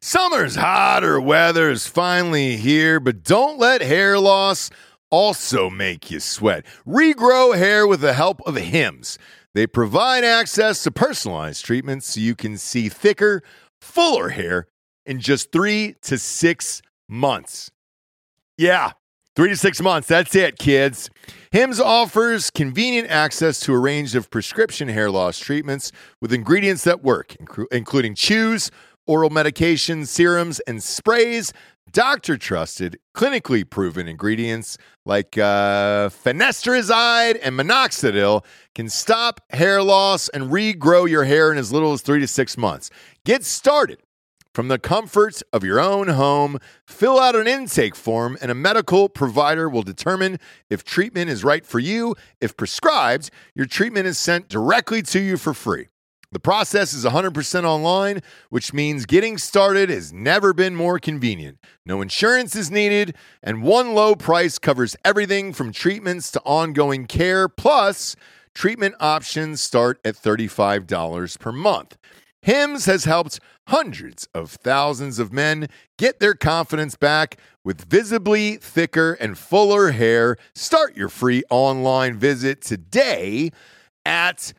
Summer's hotter weather is finally here, but don't let hair loss also make you sweat. Regrow hair with the help of Hims. They provide access to personalized treatments so you can see thicker, fuller hair in just 3 to 6 months. Yeah, 3 to 6 months. That's it, kids. Hims offers convenient access to a range of prescription hair loss treatments with ingredients that work, including chews, oral medications, serums, and sprays. Doctor-trusted, clinically proven ingredients like finasteride and minoxidil can stop hair loss and regrow your hair in as little as 3 to 6 months. Get started from the comfort of your own home. Fill out an intake form, and a medical provider will determine if treatment is right for you. If prescribed, your treatment is sent directly to you for free. The process is 100% online, which means getting started has never been more convenient. No insurance is needed, and one low price covers everything from treatments to ongoing care. Plus, treatment options start at $35 per month. Hims has helped hundreds of thousands of men get their confidence back with visibly thicker and fuller hair. Start your free online visit today at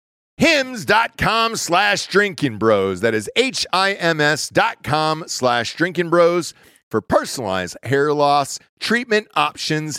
hims.com/drinkingbros. That is HIMS.com/drinkingbros for personalized hair loss treatment options.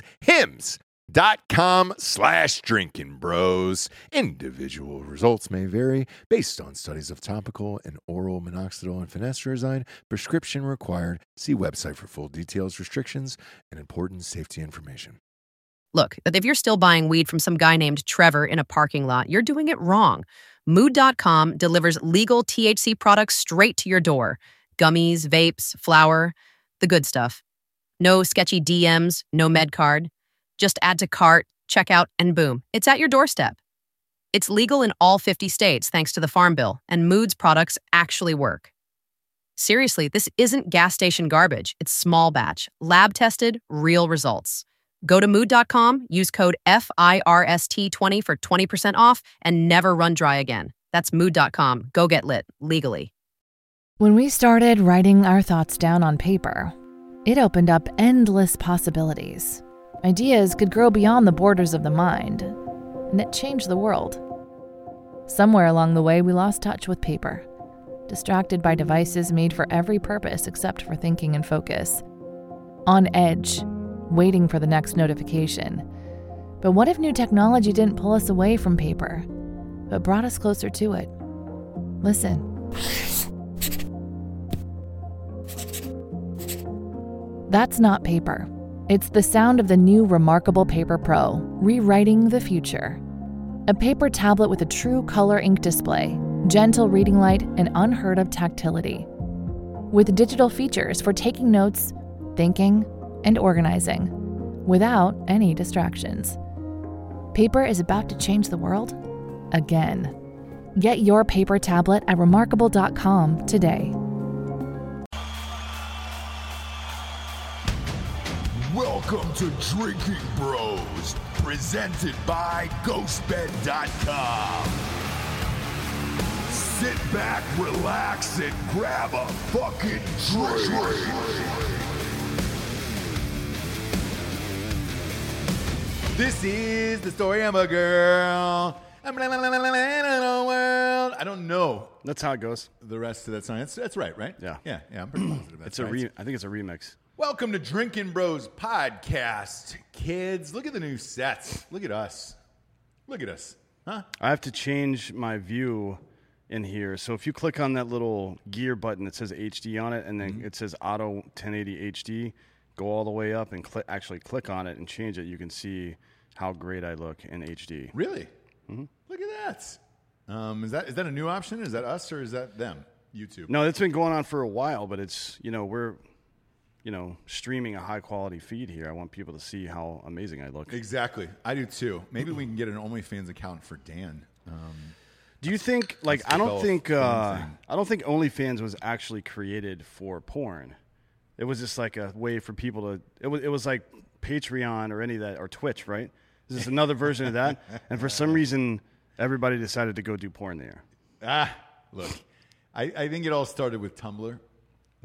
hims.com/drinkingbros. Individual results may vary based on studies of topical and oral minoxidil and finasteride. Prescription required. See website for full details, restrictions, and important safety information. Look, if you're still buying weed from some guy named Trevor in a parking lot, you're doing it wrong. Mood.com delivers legal THC products straight to your door. Gummies, vapes, flour, the good stuff. No sketchy DMs, no med card. Just add to cart, checkout, and boom, it's at your doorstep. It's legal in all 50 states thanks to the Farm Bill, and Mood's products actually work. Seriously, this isn't gas station garbage. It's small batch, lab-tested, real results. Go to mood.com, use code FIRST20 for 20% off, and never run dry again. That's mood.com. Go get lit, legally. When we started writing our thoughts down on paper, it opened up endless possibilities. Ideas could grow beyond the borders of the mind, and it changed the world. Somewhere along the way, we lost touch with paper, distracted by devices made for every purpose except for thinking and focus. On edge, waiting for the next notification. But what if new technology didn't pull us away from paper, but brought us closer to it? Listen. That's not paper. It's the sound of the new Remarkable Paper Pro, rewriting the future. A paper tablet with a true color ink display, gentle reading light, and unheard of tactility. With digital features for taking notes, thinking, and organizing, without any distractions. Paper is about to change the world again. Get your paper tablet at remarkable.com today. Welcome to Drinking Bros, presented by GhostBed.com. Sit back, relax, and grab a fucking drink. This is the story of a girl. I don't know. That's how it goes. The rest of that song. That's right, right? Yeah. Yeah, I'm pretty positive. I think it's a remix. Welcome to Drinking Bros Podcast. Kids, look at the new sets. Look at us. Look at us. Huh? I have to change my view in here. So if you click on that little gear button that says HD on it, and then it says Auto 1080 HD, go all the way up and click on it and change it. You can see how great I look in HD. Really? Mm-hmm. Look at that. Is that a new option? Is that us or is that them? YouTube? No, it's been going on for a while, but it's, we're, streaming a high quality feed here. I want people to see how amazing I look. Exactly. I do too. Maybe we can get an OnlyFans account for Dan. Do you think, I don't think OnlyFans was actually created for porn. It was just like a way for people to, it was like Patreon or any of that, or Twitch, right? This is another version of that. And for some reason, everybody decided to go do porn there. Look, I think it all started with Tumblr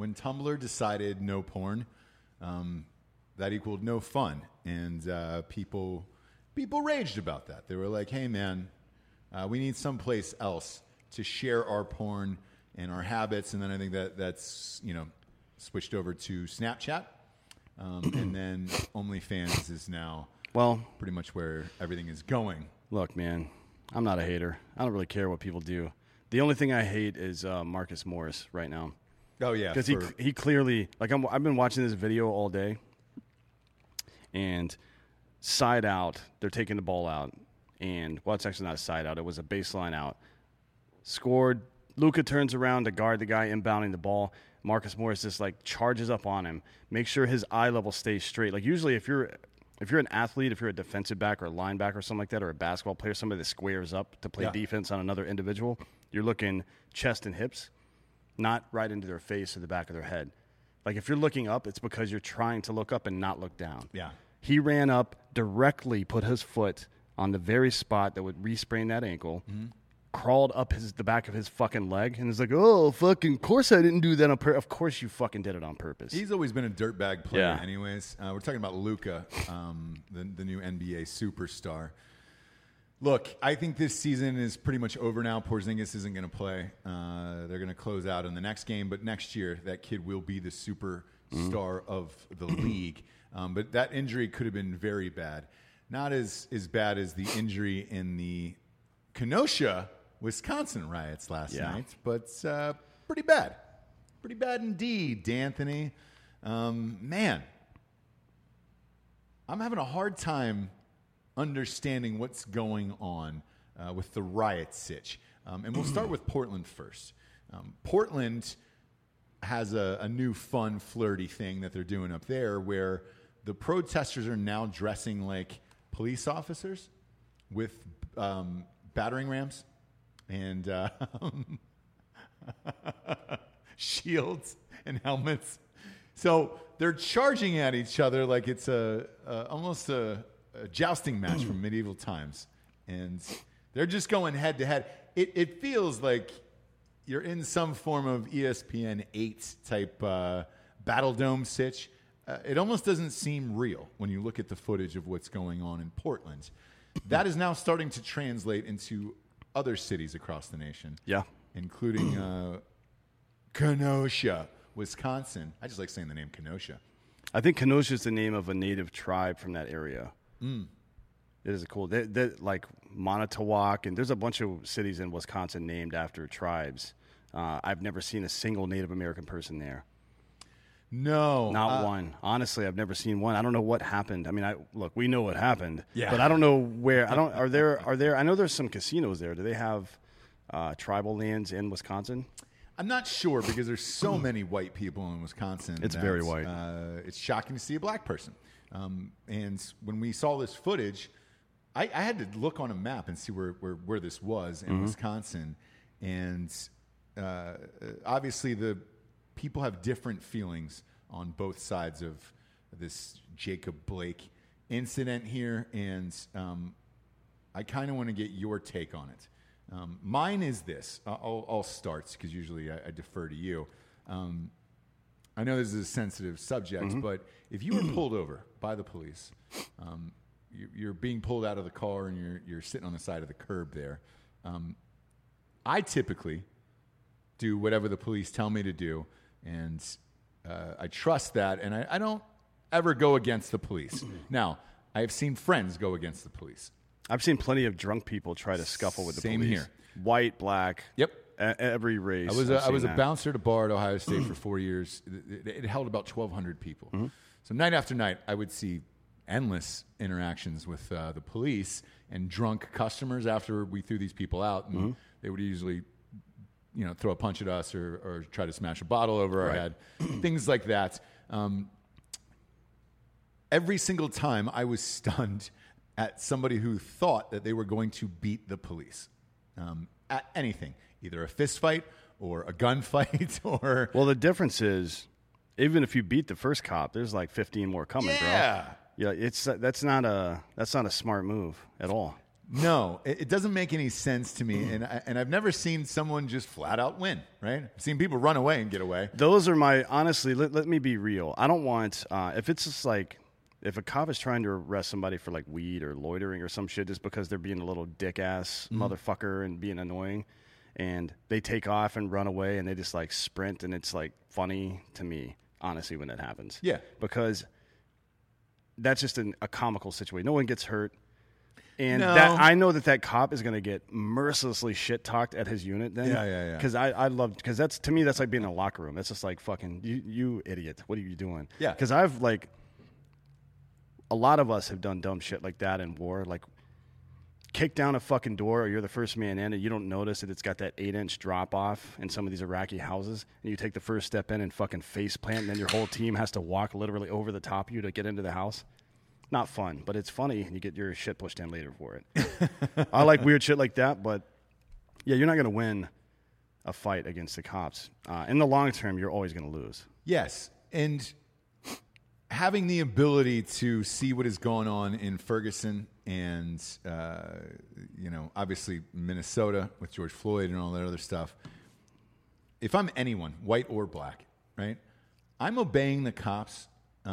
when Tumblr decided no porn, that equaled no fun, and people raged about that. They were like, "Hey, man, we need someplace else to share our porn and our habits." And then I think that's switched over to Snapchat, and then OnlyFans is now pretty much where everything is going. Look, man, I'm not a hater. I don't really care what people do. The only thing I hate is Marcus Morris right now. Oh yeah, because he clearly I've been watching this video all day, and side out, they're taking the ball out, and it's actually not a side out. It was a baseline out. Scored. Luka turns around to guard the guy inbounding the ball. Marcus Morris just charges up on him. Make sure his eye level stays straight. Like usually, if you're an athlete, if you're a defensive back or a linebacker or something like that, or a basketball player, somebody that squares up to play defense on another individual, you're looking chest and hips, not right into their face or the back of their head. Like if you're looking up, it's because you're trying to look up and not look down. Yeah. He ran up, directly put his foot on the very spot that would re-sprain that ankle, crawled up the back of his fucking leg, and is like, "Oh, fucking course I didn't do that on purpose." Of course you fucking did it on purpose. He's always been a dirtbag player anyways. We're talking about Luka, the new NBA superstar. Look, I think this season is pretty much over now. Porzingis isn't going to play. They're going to close out in the next game, but next year that kid will be the superstar of the league. But that injury could have been very bad. Not as bad as the injury in the Kenosha, Wisconsin riots last night, but pretty bad. Pretty bad indeed, D'Anthony. Man, I'm having a hard time understanding what's going on with the riot sitch. And we'll start with Portland first. Portland has a new fun, flirty thing that they're doing up there where the protesters are now dressing like police officers with battering rams and shields and helmets. So they're charging at each other like it's almost a jousting match from medieval times. And they're just going head to head. It feels like you're in some form of ESPN 8 type Battle Dome sitch. It almost doesn't seem real when you look at the footage of what's going on in Portland. That is now starting to translate into other cities across the nation. Yeah. Including Kenosha, Wisconsin. I just like saying the name Kenosha. I think Kenosha is the name of a native tribe from that area. It is cool. Like Manitowoc, and there's a bunch of cities in Wisconsin named after tribes. I've never seen a single Native American person there. No. Not one. Honestly, I've never seen one. I don't know what happened. I mean, look, we know what happened. Yeah. But I don't know where. Are there I know there's some casinos there. Do they have tribal lands in Wisconsin? I'm not sure because there's so many white people in Wisconsin. It's very white. It's shocking to see a black person. And when we saw this footage, I had to look on a map and see where this was in Wisconsin. And obviously the people have different feelings on both sides of this Jacob Blake incident here. And I kind of want to get your take on it. Mine is this. I'll start because usually I defer to you. I know this is a sensitive subject, but if you were pulled over by the police, you're being pulled out of the car and you're sitting on the side of the curb there. I typically do whatever the police tell me to do, and I trust that, and I don't ever go against the police. Now, I have seen friends go against the police. I've seen plenty of drunk people try to scuffle with the police. Same here. White, black. Yep. Every race. I was a bouncer to bar at Ohio State for 4 years. It held about 1,200 people. So night after night, I would see endless interactions with the police and drunk customers after we threw these people out. And they would usually, throw a punch at us or try to smash a bottle over our head, things like that. Every single time I was stunned at somebody who thought that they were going to beat the police at anything, either a fist fight or a gunfight or... Well, the difference is, even if you beat the first cop, there's like 15 more coming, bro. Yeah, that's not a smart move at all. No, it doesn't make any sense to me, and I've never seen someone just flat out win. Right? I've seen people run away and get away. Those are my honestly. Let me be real. I don't want if it's just like if a cop is trying to arrest somebody for like weed or loitering or some shit just because they're being a little dick ass motherfucker and being annoying, and they take off and run away and they just like sprint and it's like funny to me honestly when that happens. Yeah, because that's just a comical situation. No one gets hurt. And No. that I know that cop is going to get mercilessly shit talked at his unit then. Yeah. Because I love, because that's, to me, that's like being in a locker room. That's just like fucking, you idiot. What are you doing? Yeah. Because I've like, a lot of us have done dumb shit like that in war. Like, kick down a fucking door or you're the first man in and you don't notice that it's got that 8-inch drop off in some of these Iraqi houses. And you take the first step in and fucking face plant and then your whole team has to walk literally over the top of you to get into the house. Not fun, but it's funny, and you get your shit pushed in later for it. I like weird shit like that, but yeah, you're not going to win a fight against the cops. In the long term, you're always going to lose. Yes, and having the ability to see what is going on in Ferguson and obviously Minnesota with George Floyd and all that other stuff. If I'm anyone, white or black, right, I'm obeying the cops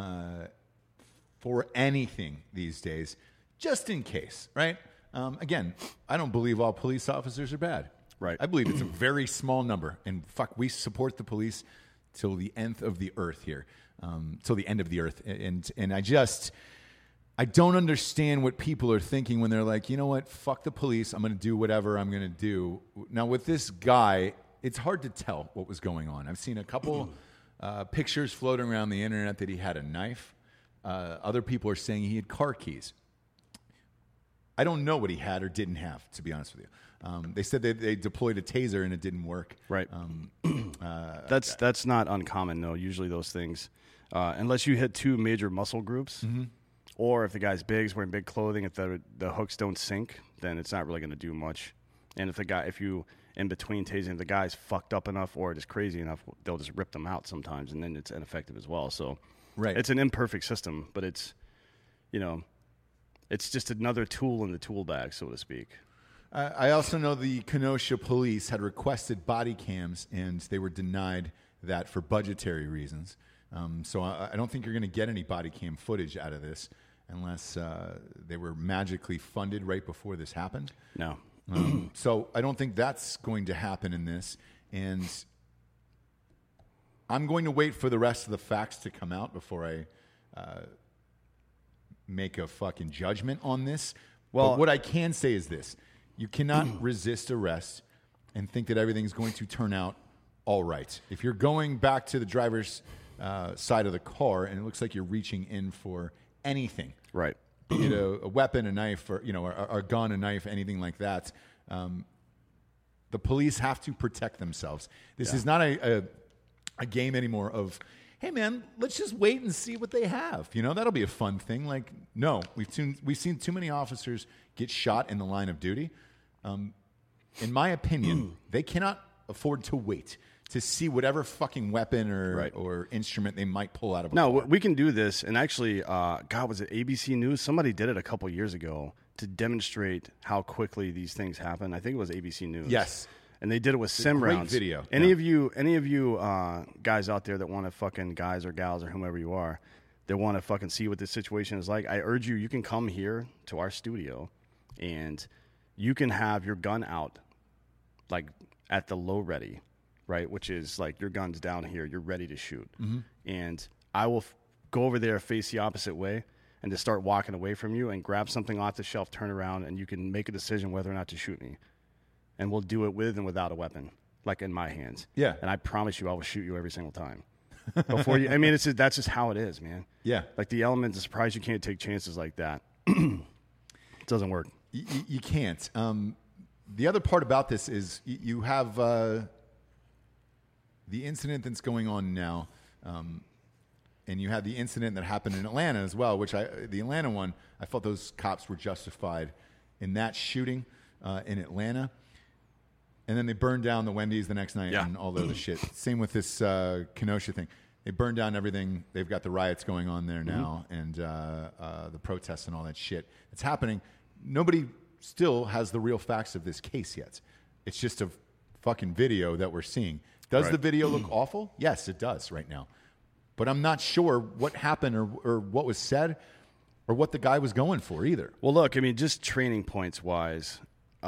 for anything these days, just in case, right? Again, I don't believe all police officers are bad. Right. I believe it's a very small number. And fuck, we support the police till the end of the earth here, till the end of the earth. And I don't understand what people are thinking when they're like, you know what, fuck the police. I'm going to do whatever I'm going to do. Now, with this guy, it's hard to tell what was going on. I've seen a couple pictures floating around the internet that he had a knife. Other people are saying he had car keys. I don't know what he had or didn't have, to be honest with you. They said they deployed a taser and it didn't work. Right. That's not uncommon, though. Usually those things, unless you hit two major muscle groups, or if the guy's big, is wearing big clothing, if the hooks don't sink, then it's not really going to do much. And if you in between tasing, the guy's fucked up enough or just crazy enough, they'll just rip them out sometimes, and then it's ineffective as well. So. Right. It's an imperfect system, but it's just another tool in the tool bag, so to speak. I also know the Kenosha police had requested body cams, and they were denied that for budgetary reasons. So I don't think you're going to get any body cam footage out of this unless they were magically funded right before this happened. No. So I don't think that's going to happen in this. And I'm going to wait for the rest of the facts to come out before I make a fucking judgment on this. Well, but what I can say is this. You cannot resist arrest and think that everything's going to turn out all right. If you're going back to the driver's side of the car and it looks like you're reaching in for anything, right? Be it a weapon, a knife, or a gun, a knife, anything like that, the police have to protect themselves. This is not a game anymore of, hey man, let's just wait and see what they have. That'll be a fun thing. Like, no, we've seen too many officers get shot in the line of duty. In my opinion, they cannot afford to wait to see whatever fucking weapon or instrument they might pull out of a car. We can do this. And actually, was it ABC News? Somebody did it a couple years ago to demonstrate how quickly these things happen. I think it was ABC News. Yes. And they did it with sim great rounds. Video. Any of you guys out there that want to fucking, guys or gals or whomever you are, that want to fucking see what this situation is like, I urge you can come here to our studio and you can have your gun out like at the low ready, right? Which is like your gun's down here, you're ready to shoot. Mm-hmm. And I will go over there, face the opposite way, and just start walking away from you and grab something off the shelf, turn around, and you can make a decision whether or not to shoot me. And we'll do it with and without a weapon, like in my hands. Yeah. And I promise you, I will shoot you every single time. Before you, I mean, that's just how it is, man. Yeah. Like the element of surprise, you can't take chances like that. It doesn't work. You can't. The other part about this is you have the incident that's going on now, and you had the incident that happened in Atlanta as well, which the Atlanta one, I felt those cops were justified in that shooting in Atlanta. And then they burned down the Wendy's the next night and all the other shit. Same with this Kenosha thing. They burned down everything. They've got the riots going on there now and the protests and all that shit. It's happening. Nobody still has the real facts of this case yet. It's just a fucking video that we're seeing. Does the video look awful? Yes, it does right now. But I'm not sure what happened or what was said or what the guy was going for either. Well, look, I mean, just training points wise,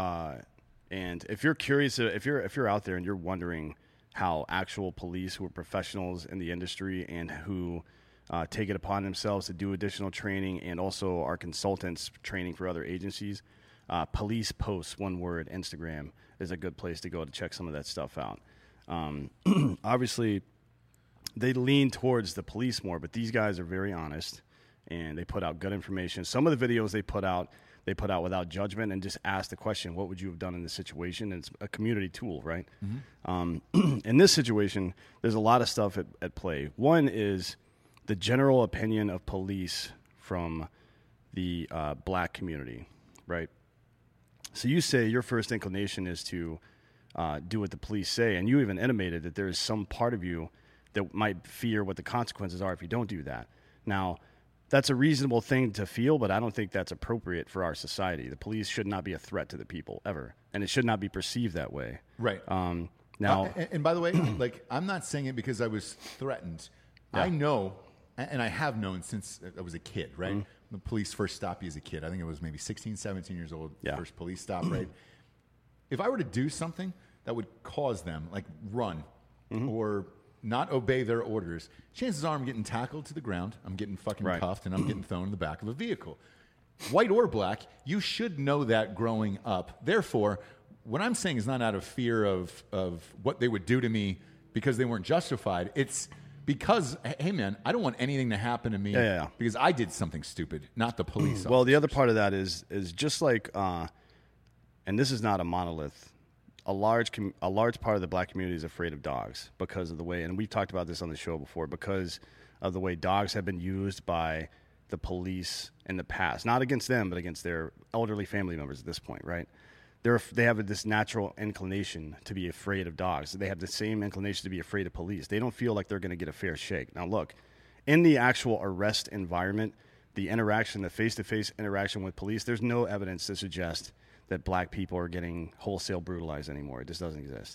and if you're curious, if you're out there and you're wondering how actual police who are professionals in the industry and who take it upon themselves to do additional training and also are consultants training for other agencies, Police Posts, one word, Instagram is a good place to go to check some of that stuff out. Obviously, they lean towards the police more, but these guys are very honest, and they put out good information. Some of the videos they put out without judgment and just ask the question, what would you have done in this situation? And it's a community tool, right? Mm-hmm. In this situation, there's a lot of stuff at play. One is the general opinion of police from the black community, right? So you say your first inclination is to do what the police say, and you even intimated that there is some part of you that might fear what the consequences are if you don't do that. Now, that's a reasonable thing to feel, but I don't think that's appropriate for our society. The police should not be a threat to the people, ever, and it should not be perceived that way. Right. Now, and by the way, like, I'm not saying it because I was threatened. Yeah. I know, and I have known since I was a kid, right? Mm-hmm. The police first stopped you as a kid. I think it was maybe 16, 17 years old, first police stop, right? If I were to do something that would cause them, like run or not obey their orders, chances are I'm getting tackled to the ground, I'm getting fucking cuffed, and I'm getting thrown in the back of a vehicle. White or black, you should know that growing up. Therefore, what I'm saying is not out of fear of what they would do to me because they weren't justified. It's because, hey, man, I don't want anything to happen to me because I did something stupid, not the police. Well, the other part of that is just like, and this is not a monolith, a large part of the black community is afraid of dogs because of the way, and we've talked about this on the show before, because of the way dogs have been used by the police in the past. Not against them, but against their elderly family members at this point, right? They have this natural inclination to be afraid of dogs. They have the same inclination to be afraid of police. They don't feel like they're going to get a fair shake. Now, look, in the actual arrest environment, the interaction, the face-to-face interaction with police, there's no evidence to suggest that black people are getting wholesale brutalized anymore. It just doesn't exist.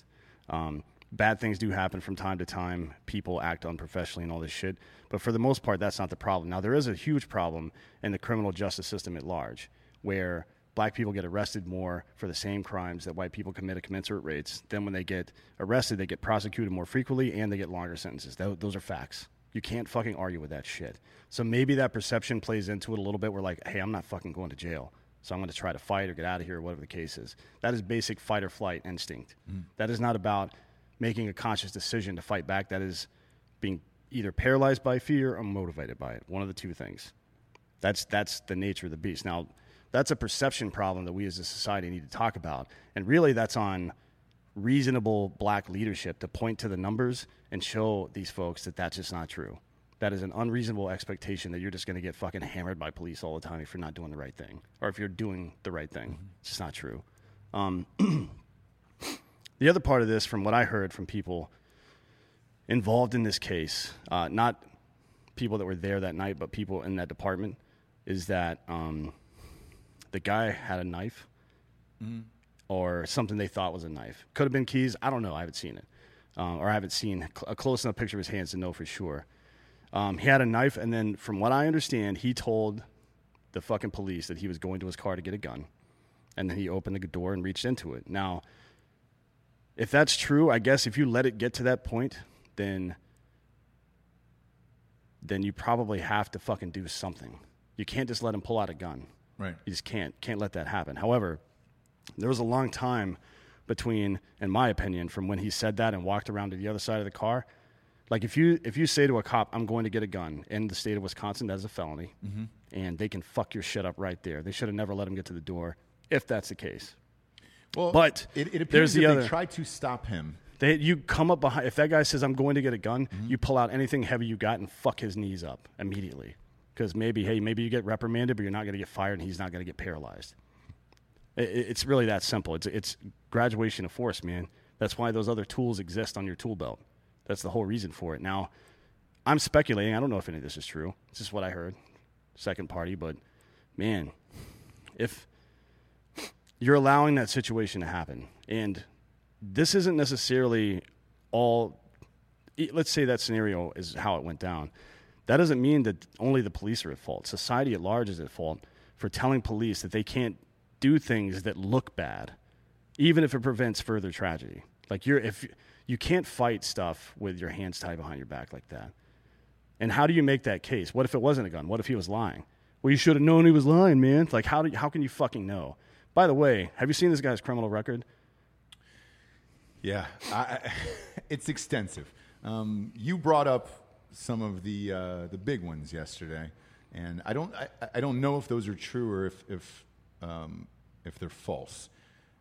Bad things do happen from time to time. People act unprofessionally and all this shit. But for the most part, that's not the problem. Now, there is a huge problem in the criminal justice system at large, where black people get arrested more for the same crimes that white people commit at commensurate rates. Then when they get arrested, they get prosecuted more frequently, and they get longer sentences. Those are facts. You can't fucking argue with that shit. So maybe that perception plays into it a little bit. We're like, hey, I'm not fucking going to jail, so I'm going to try to fight or get out of here, or whatever the case is. That is basic fight or flight instinct. That is not about making a conscious decision to fight back. That is being either paralyzed by fear or motivated by it. One of the two things. That's the nature of the beast. Now, that's a perception problem that we as a society need to talk about. And really, that's on reasonable black leadership to point to the numbers and show these folks that that's just not true. That is an unreasonable expectation that you're just going to get fucking hammered by police all the time if you're not doing the right thing, or if you're doing the right thing. It's just not true. The other part of this, from what I heard from people involved in this case, not people that were there that night, but people in that department, is that the guy had a knife or something they thought was a knife. Could have been keys. I don't know. I haven't seen it. Or I haven't seen a close enough picture of his hands to know for sure. He had a knife, and then from what I understand, he told the fucking police that he was going to his car to get a gun, and then he opened the door and reached into it. Now, if that's true, I guess if you let it get to that point, then you probably have to fucking do something. You can't just let him pull out a gun. Right. You just can't let that happen. However, there was a long time between, in my opinion, from when he said that and walked around to the other side of the car. Like, if you say to a cop, I'm going to get a gun, in the state of Wisconsin, that is a felony, and they can fuck your shit up right there. They should have never let him get to the door, if that's the case. Well, but it appears that they tried to stop him. You come up behind. If that guy says, I'm going to get a gun, you pull out anything heavy you got and fuck his knees up immediately. Because maybe you get reprimanded, but you're not going to get fired, and he's not going to get paralyzed. It's really that simple. It's graduation of force, man. That's why those other tools exist on your tool belt. That's the whole reason for it. Now, I'm speculating. I don't know if any of this is true. It's just what I heard. Second party. But, man, if you're allowing that situation to happen. And this isn't necessarily all, let's say that scenario is how it went down. That doesn't mean that only the police are at fault. Society at large is at fault for telling police that they can't do things that look bad, even if it prevents further tragedy. Like if you can't fight stuff with your hands tied behind your back like that. And how do you make that case? What if it wasn't a gun? What if he was lying? Well, you should have known he was lying, man. It's like, how can you fucking know? By the way, have you seen this guy's criminal record? Yeah, it's extensive. You brought up some of the big ones yesterday, and I don't know if those are true or if they're false.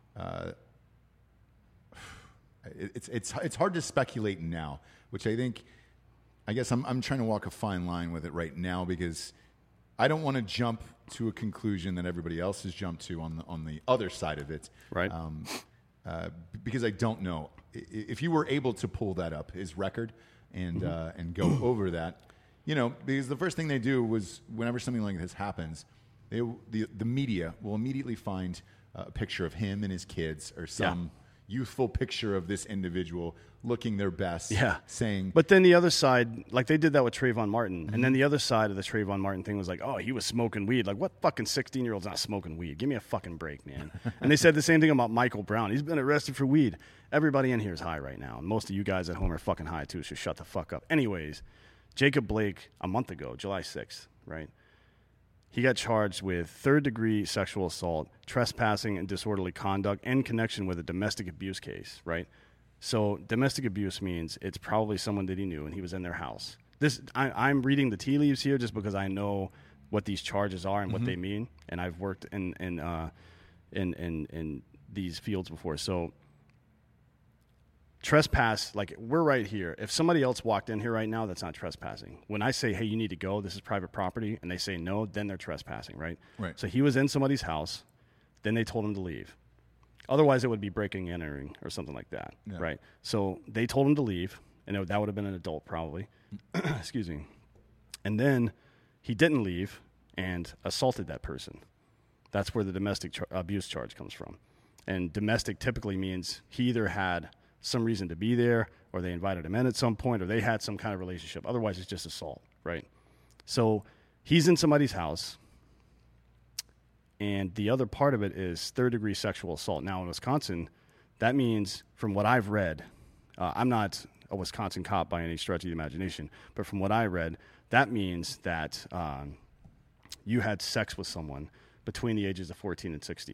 It's hard to speculate now, which I guess I'm trying to walk a fine line with it right now because I don't want to jump to a conclusion that everybody else has jumped to on the other side of it, right? Because I don't know if you were able to pull that up, his record, and go over that, because the first thing they do was whenever something like this happens, the media will immediately find a picture of him and his kids or some youthful picture of this individual looking their best, saying. But then the other side, like they did that with Trayvon Martin, and then the other side of the Trayvon Martin thing was like, oh, he was smoking weed. Like, what fucking 16-year-old's not smoking weed? Give me a fucking break, man. And they said the same thing about Michael Brown. He's been arrested for weed. Everybody in here is high right now, and most of you guys at home are fucking high too, so shut the fuck up. Anyways, Jacob Blake, a month ago, July 6th, right? He got charged with third-degree sexual assault, trespassing, and disorderly conduct in connection with a domestic abuse case, right? So domestic abuse means it's probably someone that he knew, and he was in their house. I'm reading the tea leaves here just because I know what these charges are and what they mean, and I've worked in these fields before. So trespass, like we're right here. If somebody else walked in here right now, that's not trespassing. When I say, hey, you need to go, this is private property, and they say no, then they're trespassing, right? Right. So he was in somebody's house, then they told him to leave. Otherwise, it would be breaking and entering or something like that, right? So they told him to leave, and that would have been an adult probably. Excuse me. And then he didn't leave and assaulted that person. That's where the domestic abuse charge comes from. And domestic typically means he either had some reason to be there, or they invited him in at some point, or they had some kind of relationship. Otherwise, it's just assault, right? So he's in somebody's house, and the other part of it is third-degree sexual assault. Now, in Wisconsin, that means, from what I've read, I'm not a Wisconsin cop by any stretch of the imagination, but from what I read, that means that you had sex with someone between the ages of 14 and 16.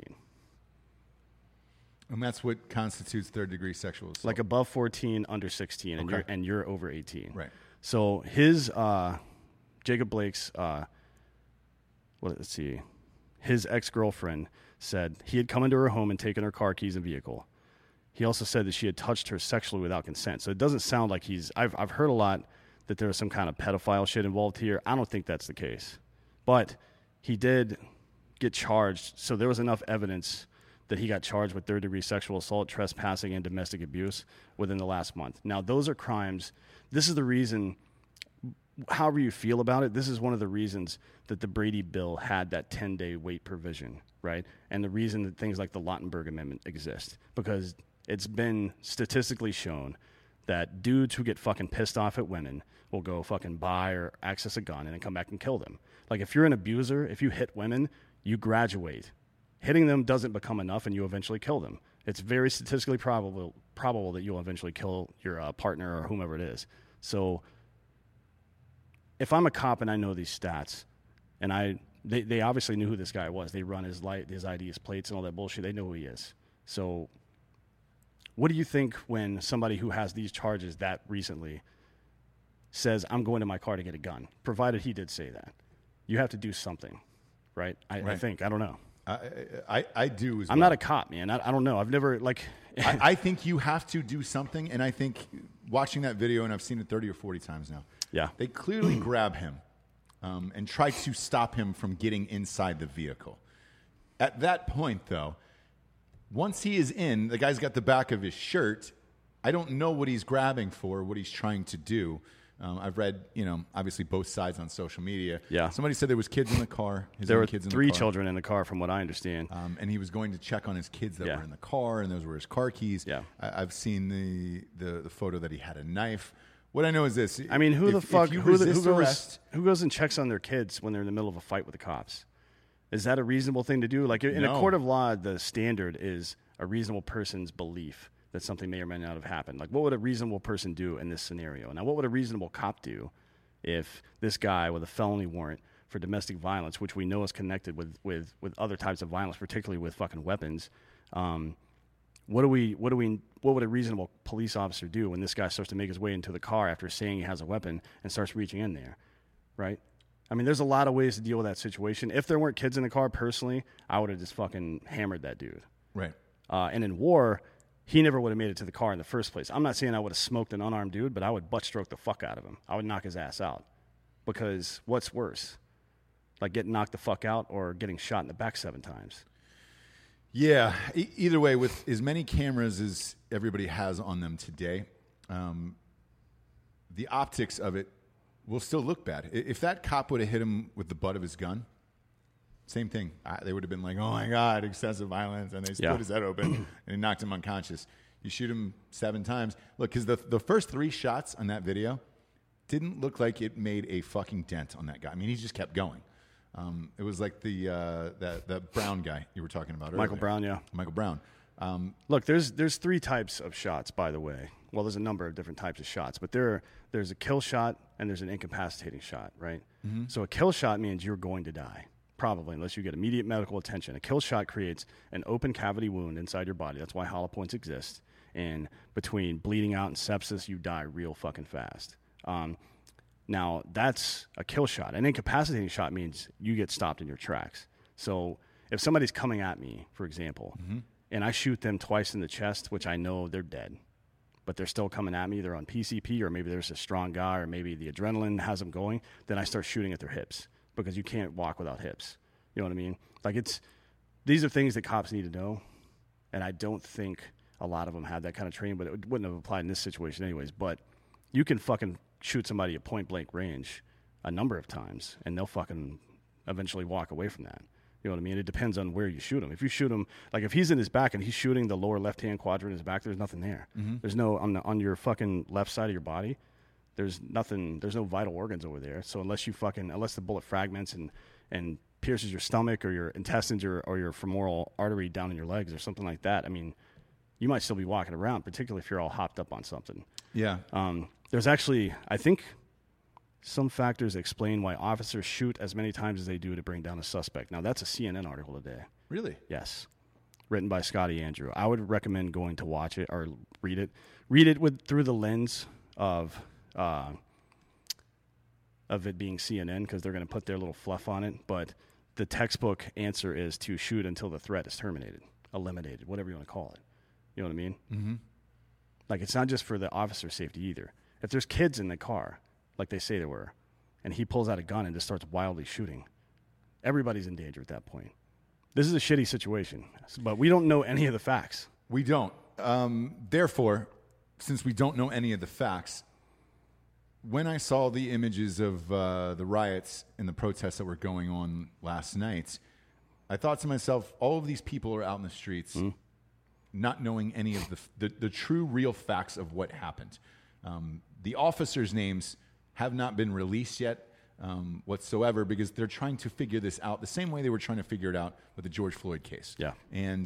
And that's what constitutes third-degry sexual assault. Like above 14, under 16, and you're over 18. Right. So his Jacob Blake's let's see, his ex-girlfriend said he had come into her home and taken her car keys and vehicle. He also said that she had touched her sexually without consent. So it doesn't sound like I've heard a lot that there was some kind of pedophile shit involved here. I don't think that's the case. But he did get charged, so there was enough evidence that he got charged with third-degree sexual assault, trespassing, and domestic abuse within the last month. Now, those are crimes. This is the reason, however you feel about it, this is one of the reasons that the Brady bill had that 10-day wait provision, right? And the reason that things like the Lautenberg Amendment exist, because it's been statistically shown that dudes who get fucking pissed off at women will go fucking buy or access a gun and then come back and kill them. Like, if you're an abuser, if you hit women, you graduate. Hitting them doesn't become enough, and you eventually kill them. It's very statistically probable that you'll eventually kill your partner or whomever it is. So if I'm a cop and I know these stats, and they obviously knew who this guy was. They run his ID, his plates, and all that bullshit. They know who he is. So what do you think when somebody who has these charges that recently says, I'm going to my car to get a gun, provided he did say that? You have to do something, right? I think. I don't know. I do as well. I'm not a cop, man. I don't know. I've never, like... I think you have to do something, and I think watching that video, and I've seen it 30 or 40 times now, they clearly grab him and try to stop him from getting inside the vehicle. At that point, though, once he is in, the guy's got the back of his shirt. I don't know what he's grabbing for, what he's trying to do. I've read, obviously both sides on social media. Yeah. Somebody said there was kids in the car. There were kids in 3 the car. children in the car, from what I understand. And he was going to check on his kids that Yeah. were in the car, and those were his car keys. Yeah. I've seen the photo that he had a knife. What I know is this. I mean, who arrest, goes and checks on their kids when they're in the middle of a fight with the cops? Is that a reasonable thing to do? Like in a No. court of law, the standard is a reasonable person's belief that something may or may not have happened. Like, what would a reasonable person do in this scenario? Now, what would a reasonable cop do if this guy with a felony warrant for domestic violence, which we know is connected with other types of violence, particularly with fucking weapons, what would a reasonable police officer do when this guy starts to make his way into the car after saying he has a weapon and starts reaching in there, right? I mean, there's a lot of ways to deal with that situation. If there weren't kids in the car, personally, I would have just fucking hammered that dude. right? And in war, he never would have made it to the car in the first place. I'm not saying I would have smoked an unarmed dude, but I would butt stroke the fuck out of him. I would knock his ass out. Because what's worse? Like getting knocked the fuck out or getting shot in the back 7 times? Yeah. Either way, with as many cameras as everybody has on them today, the optics of it will still look bad. If that cop would have hit him with the butt of his gun, same thing. They would have been like, oh my God, excessive violence. And they split his head open and he knocked him unconscious. You shoot him 7 times. Look, because the first 3 shots on that video didn't look like it made a fucking dent on that guy. I mean, he just kept going. It was like the Brown guy you were talking about earlier. Michael Brown, yeah. Michael Brown. Look, there's 3 types of shots, by the way. Well, there's a number of different types of shots, but there's a kill shot and there's an incapacitating shot, right? Mm-hmm. So a kill shot means you're going to die, probably, unless you get immediate medical attention. A kill shot creates an open cavity wound inside your body. That's why hollow points exist. And between bleeding out and sepsis, you die real fucking fast. Now, that's a kill shot. An incapacitating shot means you get stopped in your tracks. So if somebody's coming at me, for example, and I shoot them twice in the chest, which I know they're dead, but they're still coming at me, they're on PCP, or maybe there's a strong guy, or maybe the adrenaline has them going, then I start shooting at their hips because you can't walk without hips. You know what I mean? Like, these are things that cops need to know, and I don't think a lot of them had that kind of training, but it wouldn't have applied in this situation anyways. But you can fucking shoot somebody at point blank range a number of times, and they'll fucking eventually walk away from that. You know what I mean? It depends on where you shoot him. If you shoot him, like if he's in his back and he's shooting the lower left-hand quadrant of his back, there's nothing there. Mm-hmm. There's no, on your fucking left side of your body, there's nothing, there's no vital organs over there. So unless the bullet fragments and pierces your stomach or your intestines or your femoral artery down in your legs or something like that, I mean, you might still be walking around, particularly if you're all hopped up on something. Yeah. There's actually, I think, some factors that explain why officers shoot as many times as they do to bring down a suspect. Now, that's a CNN article today. Really? Yes. Written by Scotty Andrew. I would recommend going to watch it or read it. Read it through the lens of it being CNN, because they're going to put their little fluff on it. But the textbook answer is to shoot until the threat is terminated, eliminated, whatever you want to call it. You know what I mean? Mm-hmm. Like, it's not just for the officer's safety either. If there's kids in the car, like they say there were, and he pulls out a gun and just starts wildly shooting, everybody's in danger at that point. This is a shitty situation, but we don't know any of the facts. We don't. Therefore, since we don't know any of the facts, when I saw the images of the riots and the protests that were going on last night, I thought to myself, all of these people are out in the streets not knowing any of the true, real facts of what happened. The officers' names have not been released yet whatsoever, because they're trying to figure this out the same way they were trying to figure it out with the George Floyd case. Yeah. And,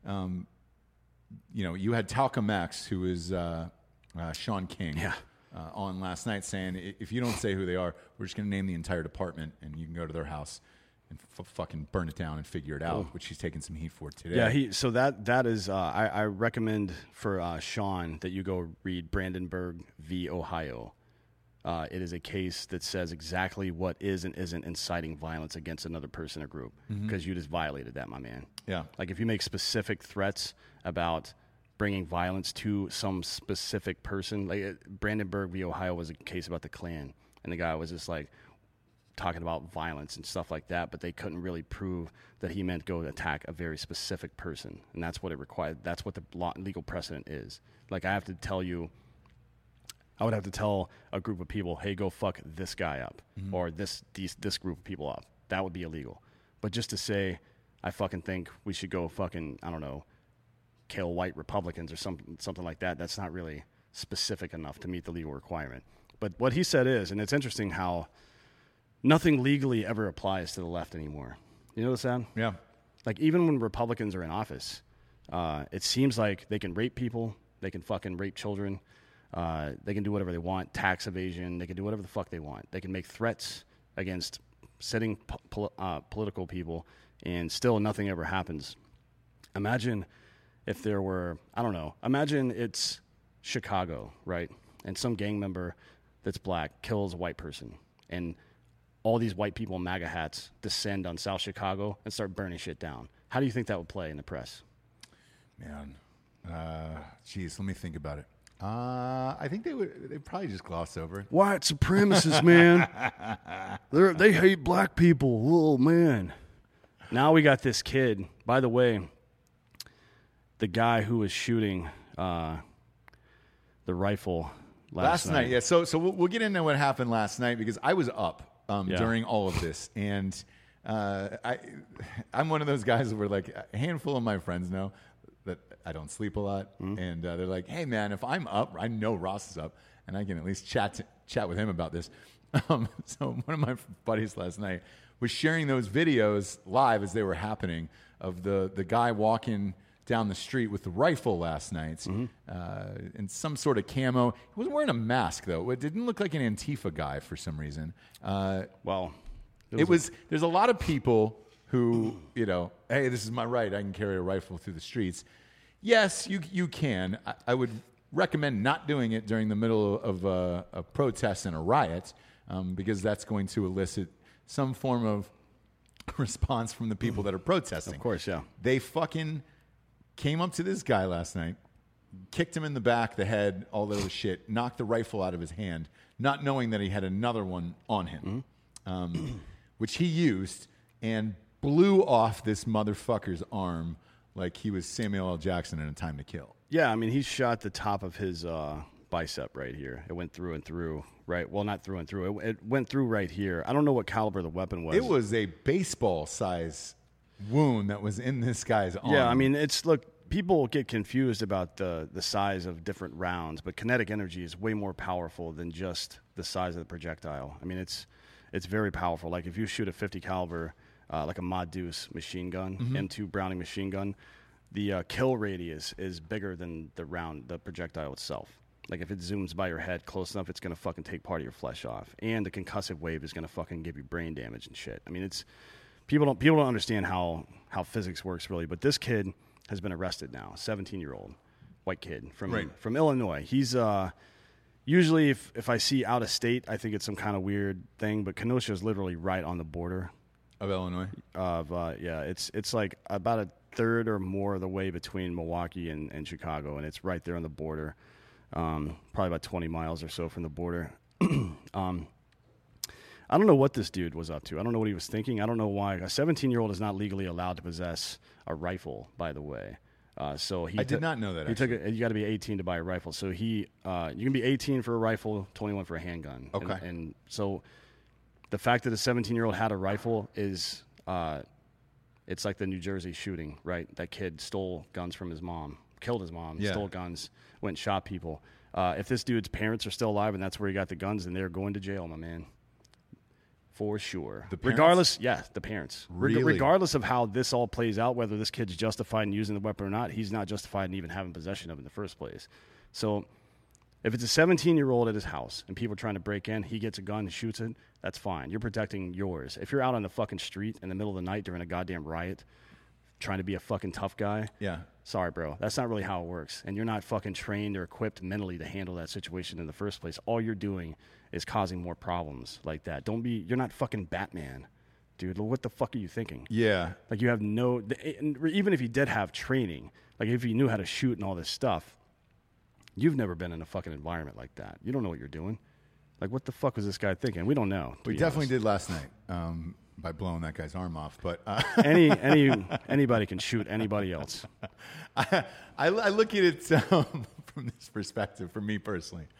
you had Talcum X, who is Sean King, on last night saying, if you don't say who they are, we're just going to name the entire department and you can go to their house and fucking burn it down and figure it out, which he's taking some heat for today. Yeah, so that is, I recommend for Sean that you go read Brandenburg v. Ohio. It is a case that says exactly what is and isn't inciting violence against another person or group, because you just violated that, my man. Yeah. Like, if you make specific threats about bringing violence to some specific person, like Brandenburg v. Ohio was a case about the Klan, and the guy was just like talking about violence and stuff like that, but they couldn't really prove that he meant go attack a very specific person, and that's what it required. That's what the legal precedent is. Like, I have to tell you, I would have to tell a group of people, hey, go fuck this guy up or this group of people up. That would be illegal. But just to say, I fucking think we should go fucking, I don't know, kill white Republicans or something like that, that's not really specific enough to meet the legal requirement. But what he said is, and it's interesting how nothing legally ever applies to the left anymore. You notice that? Yeah. Like, even when Republicans are in office, it seems like they can rape people, they can fucking rape children, they can do whatever they want, tax evasion, they can do whatever the fuck they want. They can make threats against sitting political people, and still nothing ever happens. Imagine if there were, I don't know, imagine it's Chicago, right? And some gang member that's black kills a white person, and all these white people in MAGA hats descend on South Chicago and start burning shit down. How do you think that would play in the press? Man, geez, let me think about it. I think they'd probably just gloss over it. White supremacists, man. They hate black people. Oh, man. Now we got this kid. By the way, the guy who was shooting the rifle last night. Yeah, so we'll get into what happened last night, because I was up during all of this, and I'm one of those guys where, like, a handful of my friends know that I don't sleep a lot, and they're like, hey, man, if I'm up, I know Ross is up, and I can at least chat with him about this. So one of my buddies last night was sharing those videos live as they were happening of the guy walking down the street with the rifle last night in some sort of camo. He wasn't wearing a mask, though. It didn't look like an Antifa guy for some reason. Well, there's a lot of people who, hey, this is my right. I can carry a rifle through the streets. Yes, you can. I would recommend not doing it during the middle of a protest and a riot, because that's going to elicit some form of response from the people that are protesting. Of course, yeah. They fucking came up to this guy last night, kicked him in the back, the head, all that shit, knocked the rifle out of his hand, not knowing that he had another one on him, which he used, and blew off this motherfucker's arm like he was Samuel L. Jackson in A Time to Kill. Yeah, I mean, he shot the top of his bicep right here. It went through and through, right? Well, not through and through. It went through right here. I don't know what caliber the weapon was. It was a baseball-size wound that was in this guy's arm. Yeah, I mean, look, people get confused about the size of different rounds, but kinetic energy is way more powerful than just the size of the projectile. I mean, it's very powerful. Like, if you shoot a 50 caliber, like a Mod Deuce machine gun, M2 Browning machine gun, the kill radius is bigger than the projectile itself. Like, if it zooms by your head close enough, it's going to fucking take part of your flesh off. And the concussive wave is going to fucking give you brain damage and shit. I mean, people don't understand how physics works, really. But this kid has been arrested now, 17-year-old white kid from Illinois. He's usually, if I see out of state, I think it's some kind of weird thing. But Kenosha is literally right on the border of Illinois. It's like about a third or more of the way between Milwaukee and Chicago, and it's right there on the border. Probably about 20 miles or so from the border. I don't know what this dude was up to. I don't know what he was thinking. I don't know why. A 17-year-old is not legally allowed to possess a rifle, by the way. I did not know that. You got to be 18 to buy a rifle. So you can be 18 for a rifle, 21 for a handgun. Okay. And so the fact that a 17-year-old had a rifle is, it's like the New Jersey shooting, right? That kid stole guns from his mom, killed his mom, stole guns, went and shot people. If this dude's parents are still alive and that's where he got the guns, then they're going to jail, my man. For sure. The parents? Regardless, yeah, the parents. Really? Regardless of how this all plays out, whether this kid's justified in using the weapon or not, he's not justified in even having possession of it in the first place. So if it's a 17-year-old at his house and people are trying to break in, he gets a gun and shoots it, that's fine. You're protecting yours. If you're out on the fucking street in the middle of the night during a goddamn riot trying to be a fucking tough guy, sorry, bro. That's not really how it works. And you're not fucking trained or equipped mentally to handle that situation in the first place. All you're doing is causing more problems like that. You're not fucking Batman, dude. What the fuck are you thinking? Yeah. Like, you have even if you did have training, like if you knew how to shoot and all this stuff, you've never been in a fucking environment like that. You don't know what you're doing. Like, what the fuck was this guy thinking? We don't know. We definitely did last night by blowing that guy's arm off. But anybody can shoot anybody else. I look at it from this perspective, for me personally.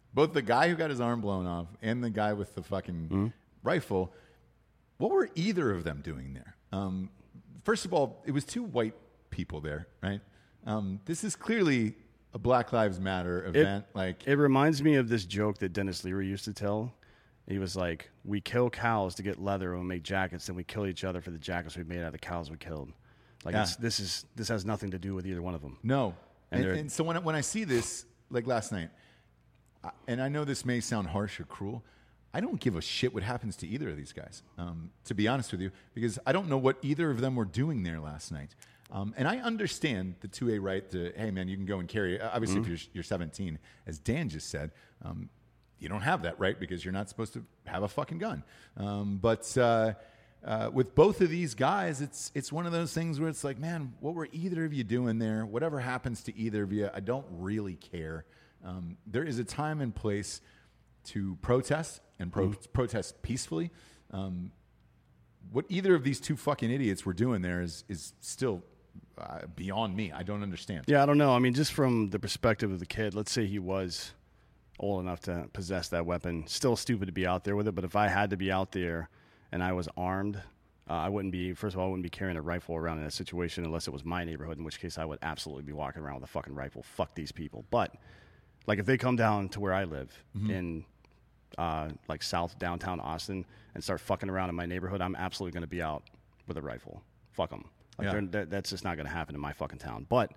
both the guy who got his arm blown off and the guy with the fucking rifle, what were either of them doing there? First of all, it was two white people there, right? This is clearly a Black Lives Matter event. It reminds me of this joke that Dennis Leary used to tell. He was like, we kill cows to get leather and we make jackets, and we kill each other for the jackets we made out of the cows we killed. Like, this has nothing to do with either one of them. No. And so when I see this, like last night, and I know this may sound harsh or cruel, I don't give a shit what happens to either of these guys, to be honest with you, because I don't know what either of them were doing there last night. And I understand the 2A right to, hey, man, you can go and carry. Obviously, if you're 17, as Dan just said, you don't have that right because you're not supposed to have a fucking gun. But with both of these guys, it's one of those things where it's like, man, what were either of you doing there? Whatever happens to either of you, I don't really care. There is a time and place to protest and protest peacefully. What either of these two fucking idiots were doing there is still beyond me. I don't understand. Yeah, I don't know. I mean, just from the perspective of the kid, let's say he was old enough to possess that weapon. Still stupid to be out there with it, but if I had to be out there and I was armed, I wouldn't be carrying a rifle around in that situation unless it was my neighborhood, in which case I would absolutely be walking around with a fucking rifle. Fuck these people. But, like, if they come down to where I live in, like, South downtown Austin and start fucking around in my neighborhood, I'm absolutely going to be out with a rifle. Fuck them. Like, that's just not going to happen in my fucking town. But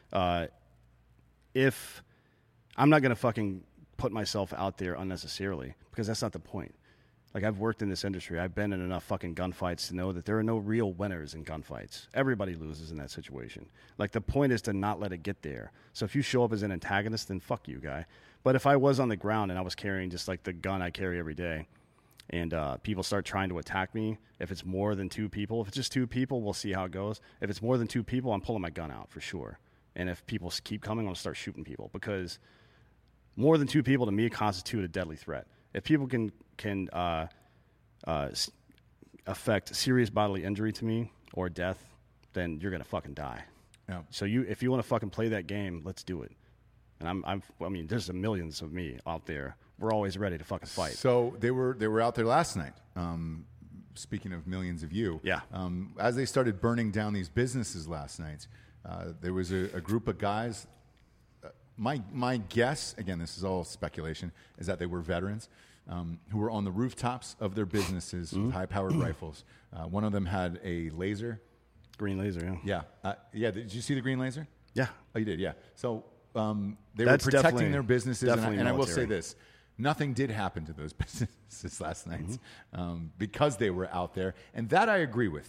if I'm not going to fucking put myself out there unnecessarily, because that's not the point. Like, I've worked in this industry. I've been in enough fucking gunfights to know that there are no real winners in gunfights. Everybody loses in that situation. Like, the point is to not let it get there. So if you show up as an antagonist, then fuck you, guy. But if I was on the ground and I was carrying just like the gun I carry every day, and people start trying to attack me, if it's more than two people, if it's just two people, we'll see how it goes. If it's more than two people, I'm pulling my gun out for sure. And if people keep coming, I'm going to start shooting people, because more than two people to me constitute a deadly threat. If people can affect serious bodily injury to me or death, then you're going to fucking die. Yeah. So if you want to fucking play that game, let's do it. And I mean, there's millions of me out there. We're always ready to fucking fight. So they were out there last night. Speaking of millions of you, yeah. As they started burning down these businesses last night, there was a group of guys. My guess, again, this is all speculation, is that they were veterans who were on the rooftops of their businesses with high-powered rifles. One of them had a laser. Green laser, yeah. Yeah. Did you see the green laser? Yeah. Oh, you did, yeah. So they were protecting their businesses. And I will say this. Nothing did happen to those businesses last night because they were out there. And that I agree with.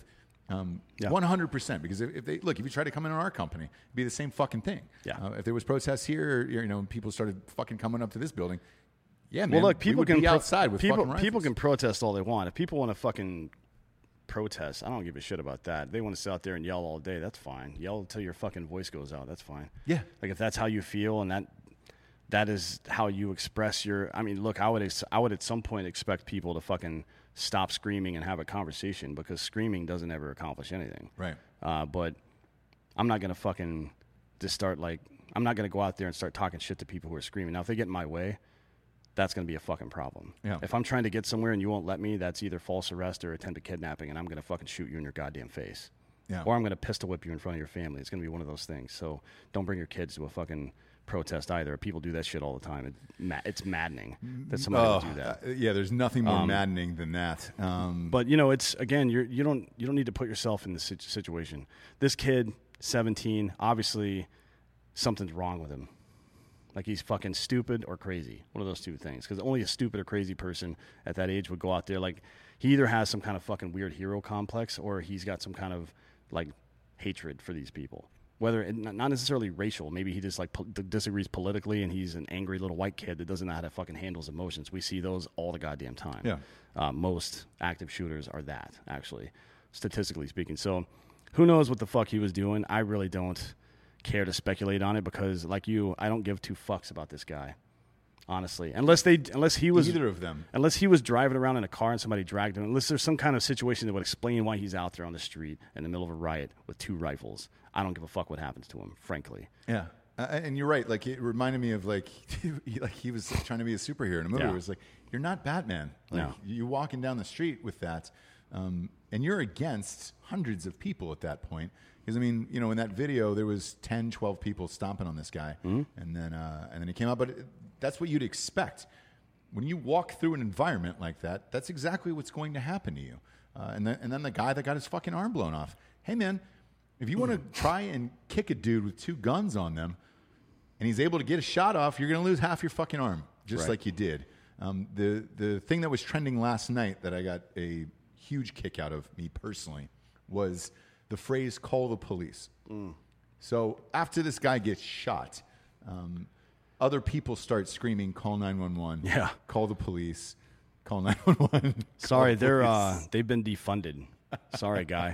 100%, because if you try to come in on our company, it'd be the same fucking thing. Yeah. If there was protests here, people started fucking coming up to this building. Yeah, man. Well, look, people can be outside with fucking rifles. People can protest all they want. If people want to fucking protest, I don't give a shit about that. They want to sit out there and yell all day. That's fine. Yell until your fucking voice goes out. That's fine. Yeah. Like, if that's how you feel and that is how you express your. I mean, look, I would at some point expect people to fucking stop screaming and have a conversation, because screaming doesn't ever accomplish anything. Right. But I'm not gonna fucking just start like. I'm not gonna go out there and start talking shit to people who are screaming. Now, if they get in my way, that's going to be a fucking problem. Yeah. If I'm trying to get somewhere and you won't let me, that's either false arrest or attempted kidnapping, and I'm going to fucking shoot you in your goddamn face. Yeah. Or I'm going to pistol whip you in front of your family. It's going to be one of those things. So don't bring your kids to a fucking protest either. People do that shit all the time. It's maddening that somebody would do that. Yeah, there's nothing more maddening than that. But, it's, again, you don't need to put yourself in this situation. This kid, 17, obviously something's wrong with him. Like, he's fucking stupid or crazy. One of those two things. Because only a stupid or crazy person at that age would go out there. Like, he either has some kind of fucking weird hero complex, or he's got some kind of, like, hatred for these people. Whether, not necessarily racial. Maybe he just, like, disagrees politically, and he's an angry little white kid that doesn't know how to fucking handle his emotions. We see those all the goddamn time. Yeah. Most active shooters are that, actually, statistically speaking. So, who knows what the fuck he was doing? I really don't care to speculate on it, because, like you, I don't give two fucks about this guy, honestly. Unless he was either of them, unless he was driving around in a car and somebody dragged him, unless there's some kind of situation that would explain why he's out there on the street in the middle of a riot with two rifles. I don't give a fuck what happens to him, frankly. Yeah. And you're right. Like, it reminded me of like he was trying to be a superhero in a movie. Yeah. It was like, you're not Batman. Like, No. you're walking down the street with that, and you're against hundreds of people at that point. Because I mean, you know, in that video there was 10, 12 people stomping on this guy, and then he came out. But that's what you'd expect when you walk through an environment like that. That's exactly what's going to happen to you. And then the guy that got his fucking arm blown off. Hey man, if you want to try and kick a dude with 2 guns on them, and he's able to get a shot off, you're going to lose half your fucking arm, just like you did. The thing that was trending last night that I got a huge kick out of, me personally, was the phrase "call the police." So after this guy gets shot, other people start screaming, "Call 911! Yeah, call the police! Call 911!" Sorry, they've been defunded. Sorry, guy.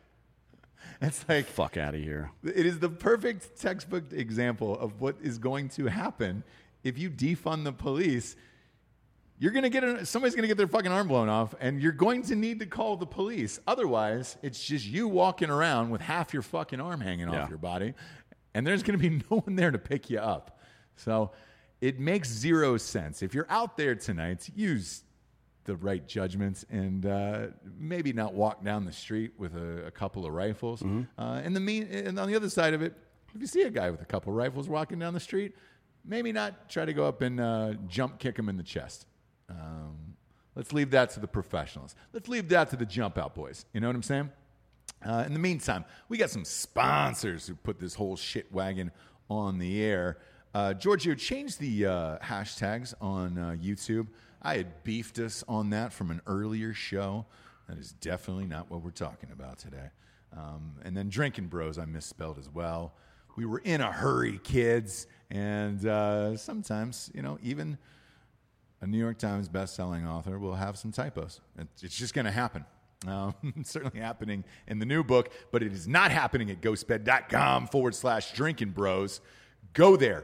It's like, fuck out of here. It is the perfect textbook example of what is going to happen if you defund the police. You're going to get somebody's going to get their fucking arm blown off, and you're going to need to call the police. Otherwise, it's just you walking around with half your fucking arm hanging off your body, and there's going to be no one there to pick you up. So it makes zero sense. If you're out there tonight, use the right judgments and maybe not walk down the street with a couple of rifles. And on the other side of it, if you see a guy with a couple of rifles walking down the street, maybe not try to go up and jump kick him in the chest. Let's leave that to the professionals. Let's leave that to the jump out boys. You know what I'm saying? In the meantime, we got some sponsors who put this whole shit wagon on the air. Giorgio, change the hashtags on YouTube. I had beefed us on that from an earlier show. That is definitely not what we're talking about today. And then Drinking Bros, I misspelled as well. We were in a hurry, kids. And sometimes, you know, even a New York Times best-selling author will have some typos. It's just going to happen. It's certainly happening in the new book, but it is not happening at ghostbed.com/Drinking Bros. Go there.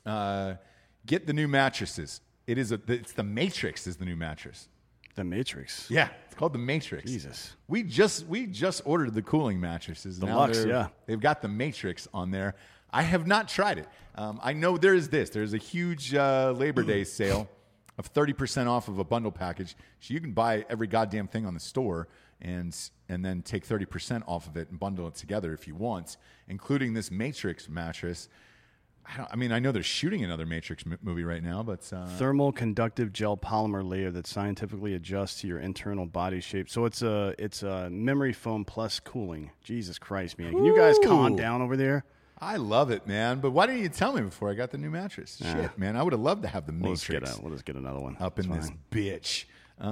Get the new mattresses. It's the Matrix is the new mattress. The Matrix. Yeah, it's called the Matrix. Jesus. We just ordered the cooling mattresses. Deluxe, yeah. They've got the Matrix on there. I have not tried it. I know there's a huge Labor Day sale of 30% off of a bundle package. So you can buy every goddamn thing on the store and then take 30% off of it and bundle it together if you want, including this Matrix mattress. I know they're shooting another Matrix movie right now, but thermal conductive gel polymer layer that scientifically adjusts to your internal body shape. So it's a memory foam plus cooling. Jesus Christ, man! Can you guys calm down over there? I love it, man. But why didn't you tell me before I got the new mattress? Shit, man, I would have loved to have the Matrix. We'll just get another one. Up in this bitch.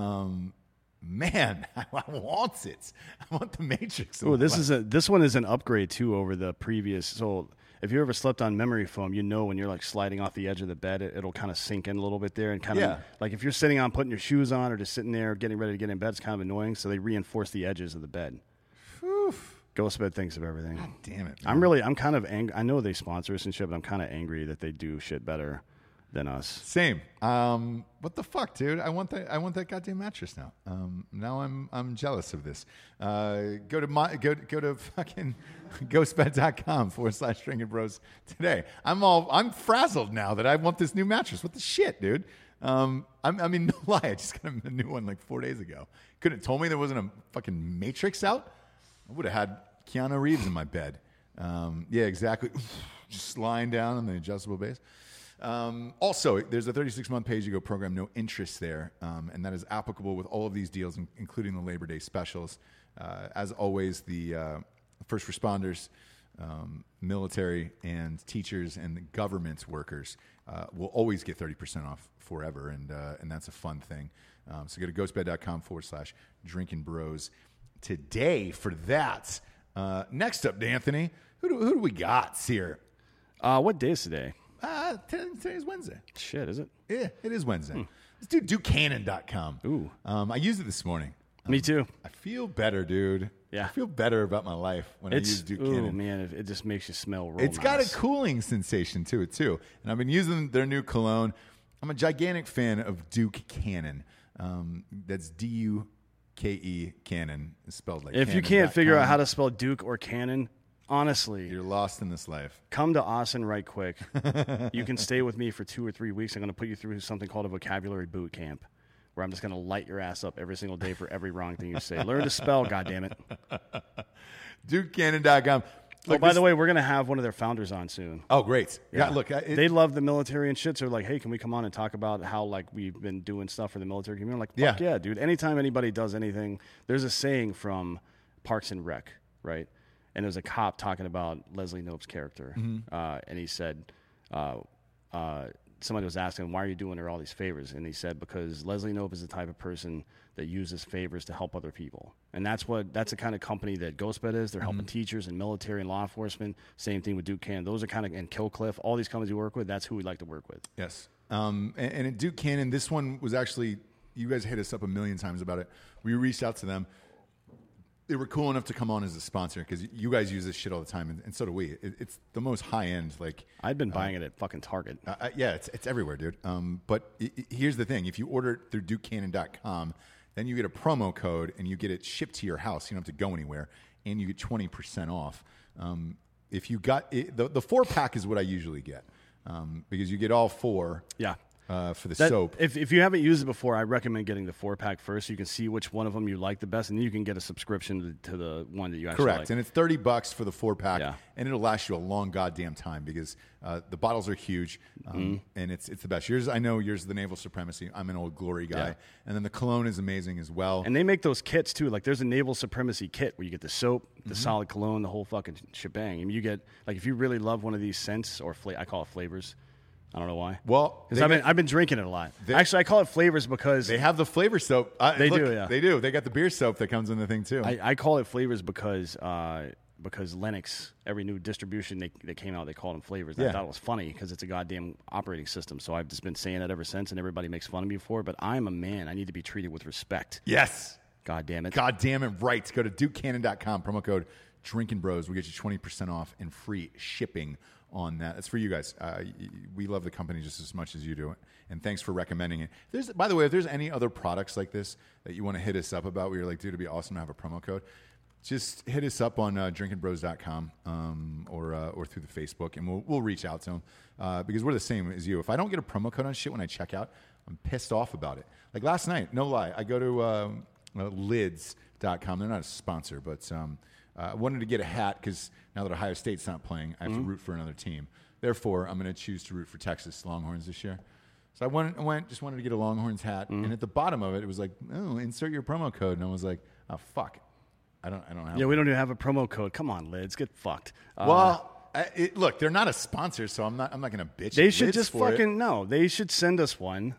Man, I want it. I want the Matrix. Oh, this one is an upgrade too over the previous. So if you ever slept on memory foam, you know when you're like sliding off the edge of the bed, it'll kind of sink in a little bit there and kind of like if you're sitting on putting your shoes on or just sitting there getting ready to get in bed, it's kind of annoying. So they reinforce the edges of the bed. Ghostbed thinks of everything. God damn it, man. I'm kind of angry. I know they sponsor us and shit, but I'm kind of angry that they do shit better than us. Same. What the fuck, dude? I want that goddamn mattress now. Now I'm jealous of this. Go to fucking ghostbed.com/Drinking Bros today. I'm frazzled now that I want this new mattress. What the shit, dude? No lie. I just got a new one like 4 days ago. Couldn't have told me there wasn't a fucking Matrix out. I would have had Keanu Reeves in my bed. Yeah, exactly. Just lying down on the adjustable base. Also, there's a 36-month pay-as-you-go program, no interest there, and that is applicable with all of these deals, including the Labor Day specials. As always, the first responders, military, and teachers and the government workers will always get 30% off forever, and that's a fun thing. So go to ghostbed.com/Drinking Bros today for that. Next up, D'Anthony, who do we got here? What day is today? Today's Wednesday. Shit, is it? Yeah, it is Wednesday. Let's do DukeCannon.com. Ooh. I used it this morning. Me too. I feel better, dude. Yeah. I feel better about my life when I use Duke Cannon. Oh, man, it just makes you smell real It's got a cooling sensation to it, too. And I've been using their new cologne. I'm a gigantic fan of Duke Cannon. That's DUKE Cannon. It's spelled like If you can't figure out how to spell Duke or Cannon, honestly, You're lost in this life. come to Austin right quick. You can stay with me for 2 or 3 weeks. I'm going to put you through something called a vocabulary boot camp, where I'm just going to light your ass up every single day for every wrong thing you say. Learn to spell, goddammit. DukeCannon.com. Oh, by the way, we're going to have one of their founders on soon. Oh, great. Yeah, look. They love the military and shit, so they're like, hey, can we come on and talk about how, like, we've been doing stuff for the military community? I'm like, fuck yeah, dude. Anytime anybody does anything, there's a saying from Parks and Rec, right? And there's a cop talking about Leslie Knope's character, and he said, somebody was asking, why are you doing her all these favors? And he said, because Leslie Knope is the type of person that uses favors to help other people. And that's the kind of company that GhostBed is. They're helping teachers and military and law enforcement. Same thing with Duke Cannon. Those are kind of, and Killcliff, all these companies we work with, that's who we like to work with. Yes. And at Duke Cannon, this one was actually, you guys hit us up a million times about it. We reached out to them. They were cool enough to come on as a sponsor because you guys use this shit all the time, and so do we. It's the most high end. Like I've been buying it at fucking Target. Yeah, it's everywhere, dude. But here's the thing: if you order it through DukeCannon.com, then you get a promo code and you get it shipped to your house. You don't have to go anywhere, and you get 20% off. If you got it, the 4-pack is what I usually get because you get all 4. Yeah. For the soap. If you haven't used it before, I recommend getting the 4-pack first so you can see which one of them you like the best, and then you can get a subscription to the one that you actually Correct. like. And it's $30 for the 4-pack, Yeah. and it'll last you a long goddamn time because the bottles are huge, and it's the best. I know yours is the Naval Supremacy. I'm an Old Glory guy. Yeah. And then the cologne is amazing as well. And they make those kits too. Like there's a Naval Supremacy kit where you get the soap, the solid cologne, the whole fucking shebang. I mean, you get, like, if you really love one of these scents, or I call it flavors. I don't know why. Well, because I've been drinking it a lot. Actually, I call it flavors because they have the flavor soap. They do, yeah. They do. They got the beer soap that comes in the thing too. I call it flavors because Linux, every new distribution they came out, they called them flavors. And I thought it was funny because it's a goddamn operating system. So I've just been saying that ever since, and everybody makes fun of me for it. But I'm a man. I need to be treated with respect. Yes. God damn it. God damn it. Right. Go to DukeCannon.com. Promo code Drinking Bros. We'll get you 20% off and free shipping on that. That's for you guys. We love the company just as much as you do, and thanks for recommending it. By the way, if there's any other products like this that you want to hit us up about, where you're like, dude, it'd be awesome to have a promo code, just hit us up on drinkingbros.com or through the Facebook, and we'll reach out to them because we're the same as you. If I don't get a promo code on shit when I check out, I'm pissed off about it. Like last night, no lie, I go to lids.com. They're not a sponsor, but I wanted to get a hat because now that Ohio State's not playing, I have to root for another team. Therefore, I'm going to choose to root for Texas Longhorns this year. So I wanted to get a Longhorns hat, and at the bottom of it, it was like, oh, insert your promo code, and I was like, oh fuck, I don't have. Yeah, we don't even have a promo code. Come on, Lids, get fucked. Well. Look, they're not a sponsor, so I'm not going to bitch. They should just fucking no. They should send us one.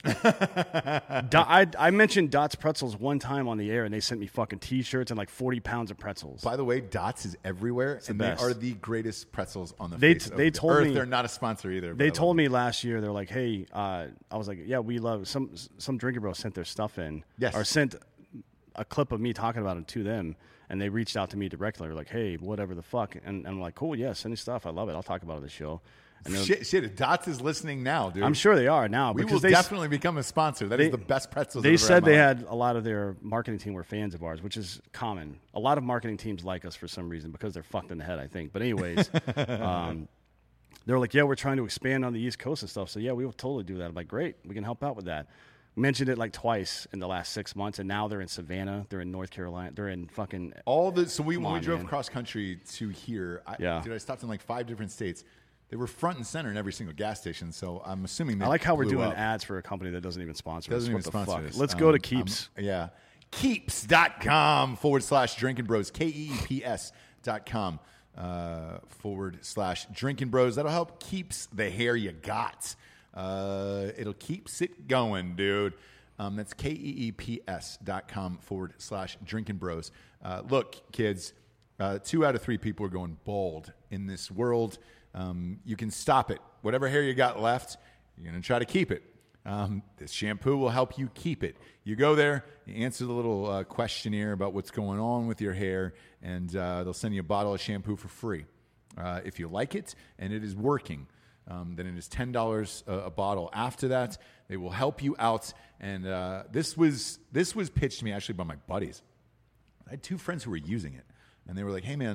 I mentioned Dots Pretzels one time on the air, and they sent me fucking T-shirts and like 40 pounds of pretzels. By the way, Dots is everywhere, and they are the greatest pretzels on the face of they the told earth. me They're not a sponsor either. They told me last year, they're like, hey, I was like, yeah, we love some Drinking Bros sent their stuff in, or sent a clip of me talking about it to them. And they reached out to me directly. They're like, hey, whatever the fuck. And I'm like, cool, yeah, send me stuff. I love it. I'll talk about it on the show. And shit, Dots is listening now, dude. I'm sure they are now. We will definitely become a sponsor. That is the best pretzels They I've ever said they had had a lot of their marketing team were fans of ours, which is common. A lot of marketing teams like us for some reason because they're fucked in the head, I think. But anyways, they're like, yeah, we're trying to expand on the East Coast and stuff. So, yeah, we will totally do that. I'm like, great. We can help out with that. Mentioned it like twice in the last 6 months, and now they're in Savannah, they're in North Carolina, they're in fucking So when we drove cross country to here, I stopped in like 5 different states. They were front and center in every single gas station. So I'm assuming. I like how we're doing up. ads for a company that doesn't even sponsor us. Doesn't even what sponsor the fuck? us. Let's go to Keeps. Keeps.com /Drinking Bros. KEEPS.com /Drinking Bros. That'll help keeps the hair you got. It'll keeps it going, dude. That's KEEPS.com /Drinking Bros. Look, kids, 2 out of 3 people are going bald in this world. You can stop it. Whatever hair you got left, you're going to try to keep it. This shampoo will help you keep it. You go there, you answer the little questionnaire about what's going on with your hair, and they'll send you a bottle of shampoo for free. If you like it and it is working, then it is $10 a bottle. After that, they will help you out. And this was pitched to me actually by my buddies. I had 2 friends who were using it, and they were like, "Hey, man,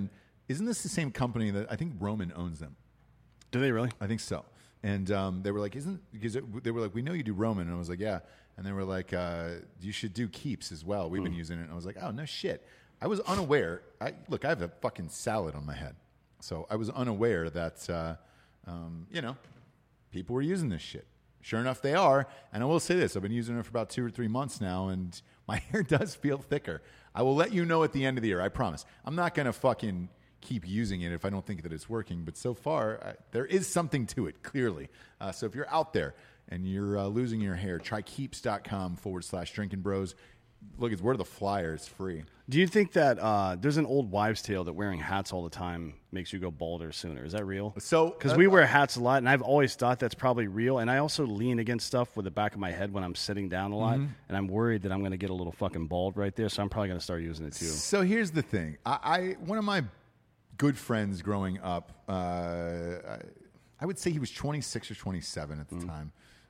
isn't this the same company that I think Roman owns them? Do they really? I think so. And they were like, they were like, we know you do Roman. And I was like, yeah. And they were like, you should do Keeps as well. We've been using it. And I was like, oh, no shit. I was unaware. I have a fucking salad on my head. So I was unaware that, people were using this shit. Sure enough, they are. And I will say this. I've been using it for about 2 or 3 months now, and my hair does feel thicker. I will let you know at the end of the year. I promise. I'm not going to fucking keep using it if I don't think that it's working. But so far, there is something to it, clearly. So if you're out there and you're losing your hair, try keeps.com/drinkingbros. Look, it's where the flyer is free. Do you think that there's an old wives' tale that wearing hats all the time makes you go balder sooner? Is that real? So, because we wear hats a lot, and I've always thought that's probably real. And I also lean against stuff with the back of my head when I'm sitting down a lot, and I'm worried that I'm going to get a little fucking bald right there. So I'm probably going to start using it too. So here's the thing: one of my good friends growing up, I would say he was 26 or 27 at the time.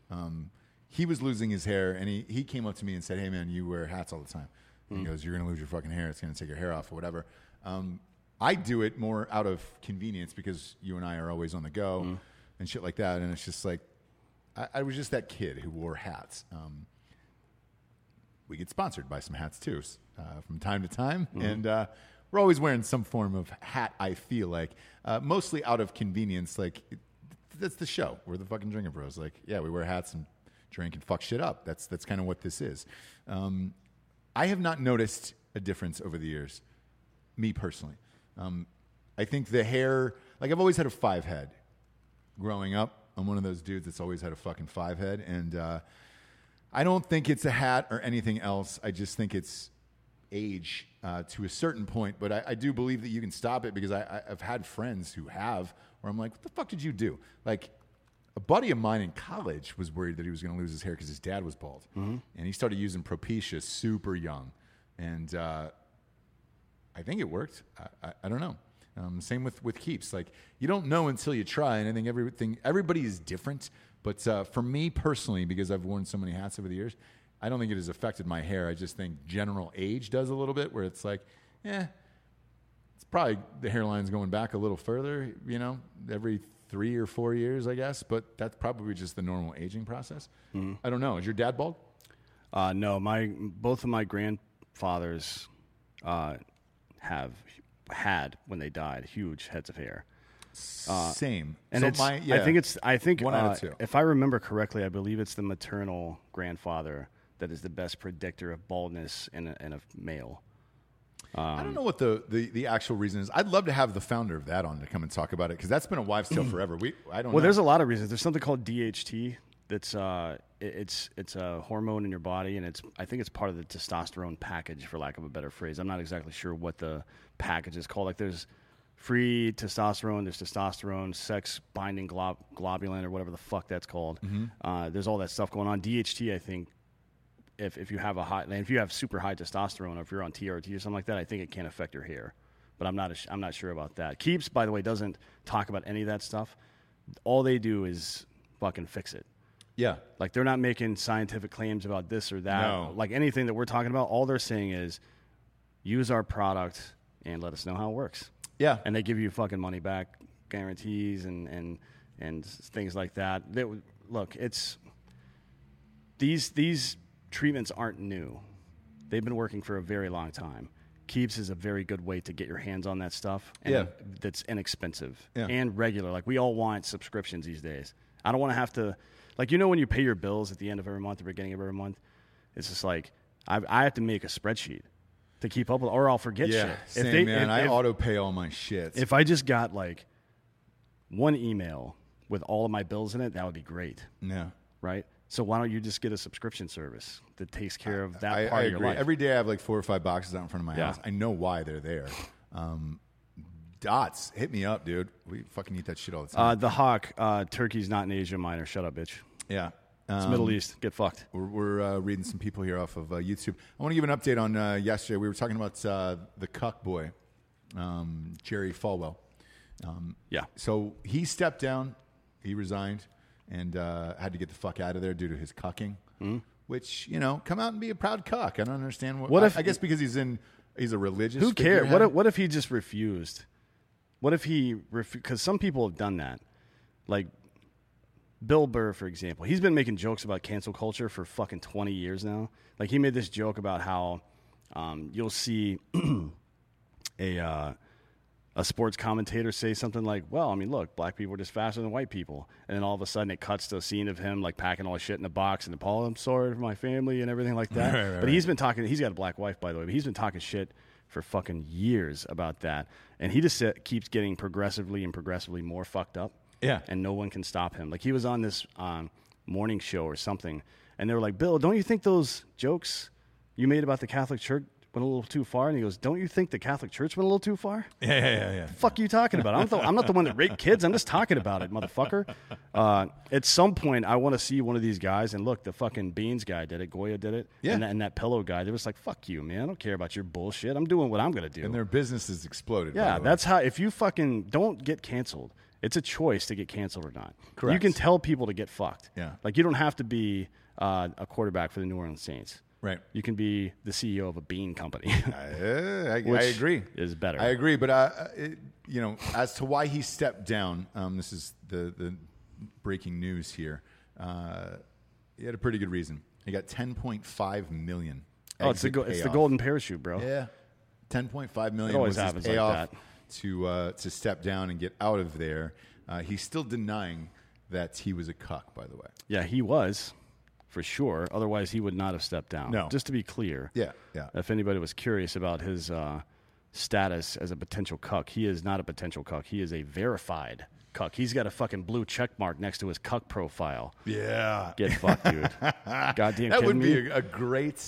He was losing his hair, and he came up to me and said, hey, man, you wear hats all the time. And he goes, you're going to lose your fucking hair. It's going to take your hair off or whatever. I do it more out of convenience because you and I are always on the go and shit like that. And it's just like, I was just that kid who wore hats. We get sponsored by some hats, too, from time to time. And we're always wearing some form of hat, I feel like. Mostly out of convenience. Like, that's the show. We're the fucking Drinking Bros. Like, yeah, we wear hats and drink and fuck shit up. That's kind of what this is. I have not noticed a difference over the years, me personally. I think the hair, like I've always had a 5 head. Growing up, I'm one of those dudes that's always had a fucking 5 head. And I don't think it's a hat or anything else. I just think it's age to a certain point. But I do believe that you can stop it because I've had friends who have, where I'm like, what the fuck did you do? Like, a buddy of mine in college was worried that he was going to lose his hair because his dad was bald. And he started using Propecia super young. And I think it worked. I don't know. Same with Keeps. Like, you don't know until you try. And I think everybody is different. But for me personally, because I've worn so many hats over the years, I don't think it has affected my hair. I just think general age does a little bit, where it's like, it's probably the hairline's going back a little further, every 3 or 4 years, I guess, but that's probably just the normal aging process. I don't know. Is your dad bald? No, both of my grandfathers have had, when they died, huge heads of hair. Same. And so I think one out of two. If I remember correctly, I believe it's the maternal grandfather that is the best predictor of baldness in a male. I don't know what the actual reason is. I'd love to have the founder of that on to come and talk about it, because that's been a wives' tale forever. I don't know. Well, there's a lot of reasons. There's something called DHT that's it's a hormone in your body, and I think it's part of the testosterone package, for lack of a better phrase. I'm not exactly sure what the package is called. Like, there's free testosterone, there's testosterone, sex binding globulin, or whatever the fuck that's called. There's all that stuff going on. DHT, I think, if you have if you have super high testosterone, or if you're on TRT or something like that, I think it can affect your hair. But I'm not sure about that. Keeps, by the way, doesn't talk about any of that stuff. All they do is fucking fix it. Yeah. Like, they're not making scientific claims about this or that. No. Like, anything that we're talking about, all they're saying is, use our product and let us know how it works. Yeah. And they give you fucking money back guarantees and things like that. Look, it's these treatments aren't new. They've been working for a very long time. Keeps is a very good way to get your hands on that stuff. And that's inexpensive and regular. Like, we all want subscriptions these days. I don't want to have to, like, when you pay your bills at the end of every month or beginning of every month, it's just like, I have to make a spreadsheet to keep up with, or I'll forget shit. Same, man. I auto pay all my shit. If I just got like one email with all of my bills in it, that would be great. Yeah. Right? So why don't you just get a subscription service that takes care of that part of your agree. life? Every day I have like 4 or 5 boxes out in front of my house. I know why they're there. Dots, hit me up, dude. We fucking eat that shit all the time. The Hawk, turkey's not in Asia Minor. Shut up, bitch. Yeah. It's Middle East. Get fucked. We're reading some people here off of YouTube. I want to give an update on yesterday. We were talking about the cuck boy, Jerry Falwell. So he stepped down. He resigned and had to get the fuck out of there due to his cucking. Which, come out and be a proud cuck. I don't understand. I guess because he's a religious Who cares? figurehead. What if he just refused What if he, because some people have done that. Like Bill Burr, for example. He's been making jokes about cancel culture for fucking 20 years now. Like he made this joke about how you'll see a sports commentator say something like, well, I mean, look, black people are just faster than white people. And then all of a sudden it cuts to a scene of him like packing all his shit in a box and Paul, I'm sorry for my family and everything like that. Right. He's been talking, he's got a black wife, by the way, but he's been talking shit for fucking years about that. And he just keeps getting progressively more fucked up. Yeah. And no one can stop him. Like he was on this morning show or something. And they were like, Bill, don't you think those jokes you made about the Catholic Church went a little too far? And he goes, don't you think the Catholic Church went a little too far? Yeah. What the fuck are you talking about? I'm not the one that raped kids. I'm just talking about it, motherfucker. At some point, I want to see one of these guys. And look, the fucking Beans guy did it. Goya did it. Yeah. And that pillow guy, they was like, fuck you, man. I don't care about your bullshit. I'm doing what I'm going to do. And their businesses exploded. Yeah, that's how, if you fucking don't get canceled, it's a choice to get canceled or not. Correct. You can tell people to get fucked. Yeah. Like you don't have to be a quarterback for the New Orleans Saints. Right. You can be the CEO of a bean company. I agree. Is better. I agree. But, as to why he stepped down, this is the breaking news here. He had a pretty good reason. He got $10.5 million. Oh, it's the golden parachute, bro. Yeah. $10.5 million It always was his happens like payoff that. to step down and get out of there. He's still denying that he was a cuck, by the way. Yeah, he was. For sure. Otherwise, he would not have stepped down. No. Just to be clear. Yeah. If anybody was curious about his status as a potential cuck, he is not a potential cuck. He is a verified cuck. He's got a fucking blue check mark next to his cuck profile. Yeah. Get fucked, dude. Goddamn that would me? be a great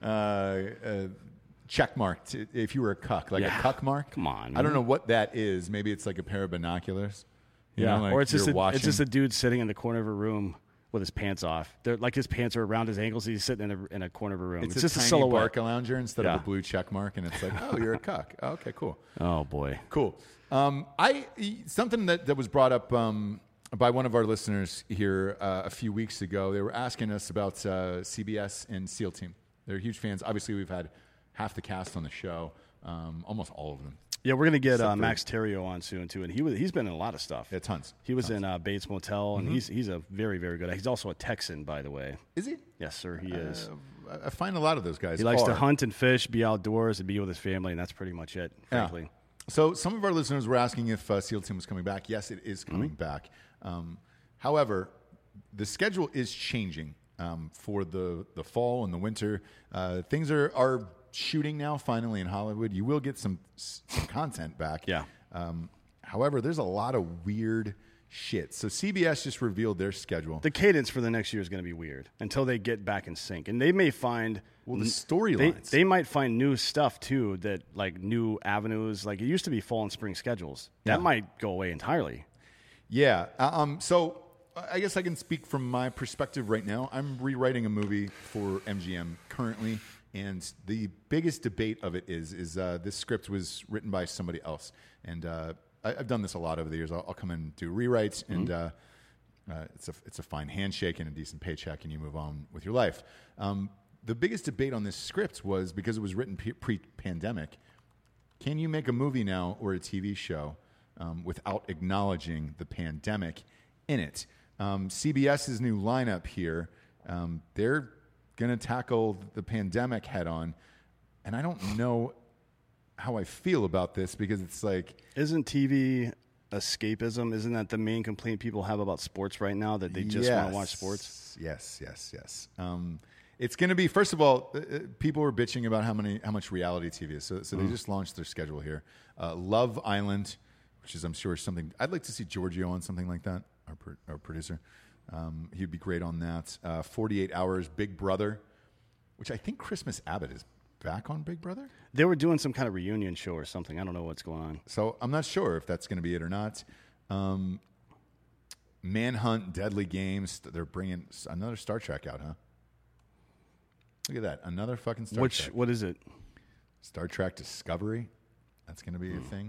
check mark if you were a cuck. Like a cuck mark? Come on, man. I don't know what that is. Maybe it's like a pair of binoculars. You know, like or it's just watching. it's just a dude sitting in the corner of a room with his pants off. They're like his pants are around his ankles. He's sitting in a corner of a room. It's just a tiny silhouette. Barcalounger instead of a blue check mark, and it's like, oh, you're a cuck. Oh, okay, cool. Oh boy, cool. Something that was brought up by one of our listeners here a few weeks ago. They were asking us about CBS and SEAL Team. They're huge fans. Obviously, we've had half the cast on the show, almost all of them. Yeah, we're gonna get Max Terrio on soon too, and he's been in a lot of stuff. Yeah, tons. He was in Bates Motel, and he's a very, very good. He's also a Texan, by the way. Is he? Yes, sir. He is. I find a lot of those guys. He likes to hunt and fish, be outdoors, and be with his family, and that's pretty much it. Frankly. Yeah. So some of our listeners were asking if SEAL Team was coming back. Yes, it is coming back. However, the schedule is changing for the fall and the winter. Things are shooting now finally in Hollywood. You will get some content back. Yeah. However, there's a lot of weird shit. So CBS just revealed their schedule. The cadence for the next year is going to be weird until they get back in sync, and they may find the storylines. They might find new stuff too, that like new avenues. Like it used to be fall and spring schedules. That might go away entirely. Yeah. So I guess I can speak from my perspective right now. I'm rewriting a movie for MGM currently. And the biggest debate of it is this script was written by somebody else. And I've done this a lot over the years. I'll come in and do rewrites, and it's a fine handshake and a decent paycheck, and you move on with your life. The biggest debate on this script was, because it was written pre-pandemic, can you make a movie now or a TV show without acknowledging the pandemic in it? CBS's new lineup here, they're going to tackle the pandemic head on. And I don't know how I feel about this, because it's like... Isn't TV escapism? Isn't that the main complaint people have about sports right now, that they just want to watch sports? Yes. It's going to be, first of all, people were bitching about how much reality TV is. So they just launched their schedule here. Love Island, which is, I'm sure, something... I'd like to see Giorgio on something like that, our producer. He'd be great on that. 48 Hours, Big Brother, which I think Christmas Abbott is back on Big Brother. They were doing some kind of reunion show or something. I don't know what's going on. So I'm not sure if that's going to be it or not. Manhunt, Deadly Games. They're bringing another Star Trek out, huh? Look at that. Another fucking Star Trek. What is it? Star Trek Discovery. That's going to be a thing.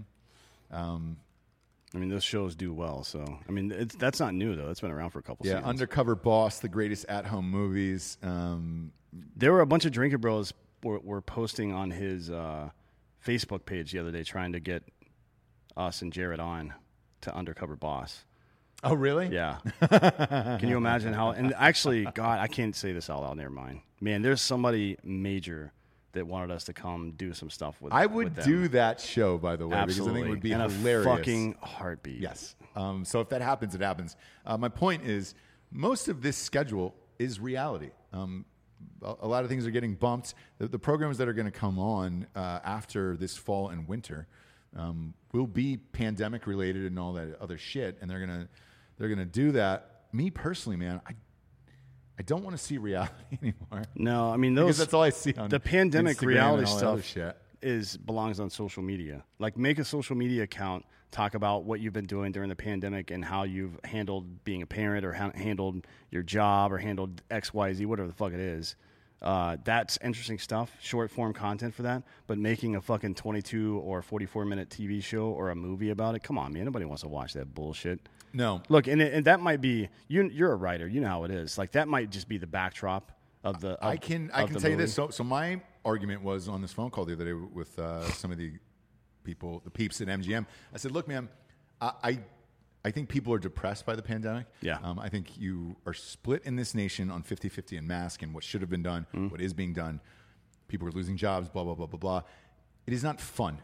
I mean, those shows do well, so I mean, that's not new though. It's been around for a couple seasons. Yeah, Undercover Boss, the greatest at-home movies. There were a bunch of Drinker Bros were posting on his Facebook page the other day, trying to get us and Jared on to Undercover Boss. Oh, really? Yeah. Can you imagine how? And actually, God, I can't say this out loud. Never mind. Man, there's somebody major that wanted us to come do some stuff with. I would with them. do that show, by the way, Absolutely. because I think it would be in hilarious. A fucking heartbeat. Yes. So if that happens, it happens. My point is, most of this schedule is reality. A lot of things are getting bumped. The programs that are going to come on after this fall and winter will be pandemic related and all that other shit, and they're gonna do that. Me personally, man, I don't want to see reality anymore. No, I mean because that's all I see on the pandemic Instagram reality and all that stuff. other shit. Belongs on social media. Like, make a social media account, talk about what you've been doing during the pandemic and how you've handled being a parent or handled your job or handled XYZ, whatever the fuck it is. That's interesting stuff, short form content for that. But making a fucking 22 or 44-minute TV show or a movie about it, come on, man. Nobody wants to watch that bullshit. No. Look, and that might be, you're a writer. You know how it is. Like, that might just be the backdrop of the I can tell you this. So my argument was on this phone call the other day with some of the peeps at MGM. I said, look, man, I think people are depressed by the pandemic. Yeah. I think you are split in this nation on 50-50 and mask and what should have been done, what is being done. People are losing jobs, blah, blah, blah, blah, blah. It is not fun.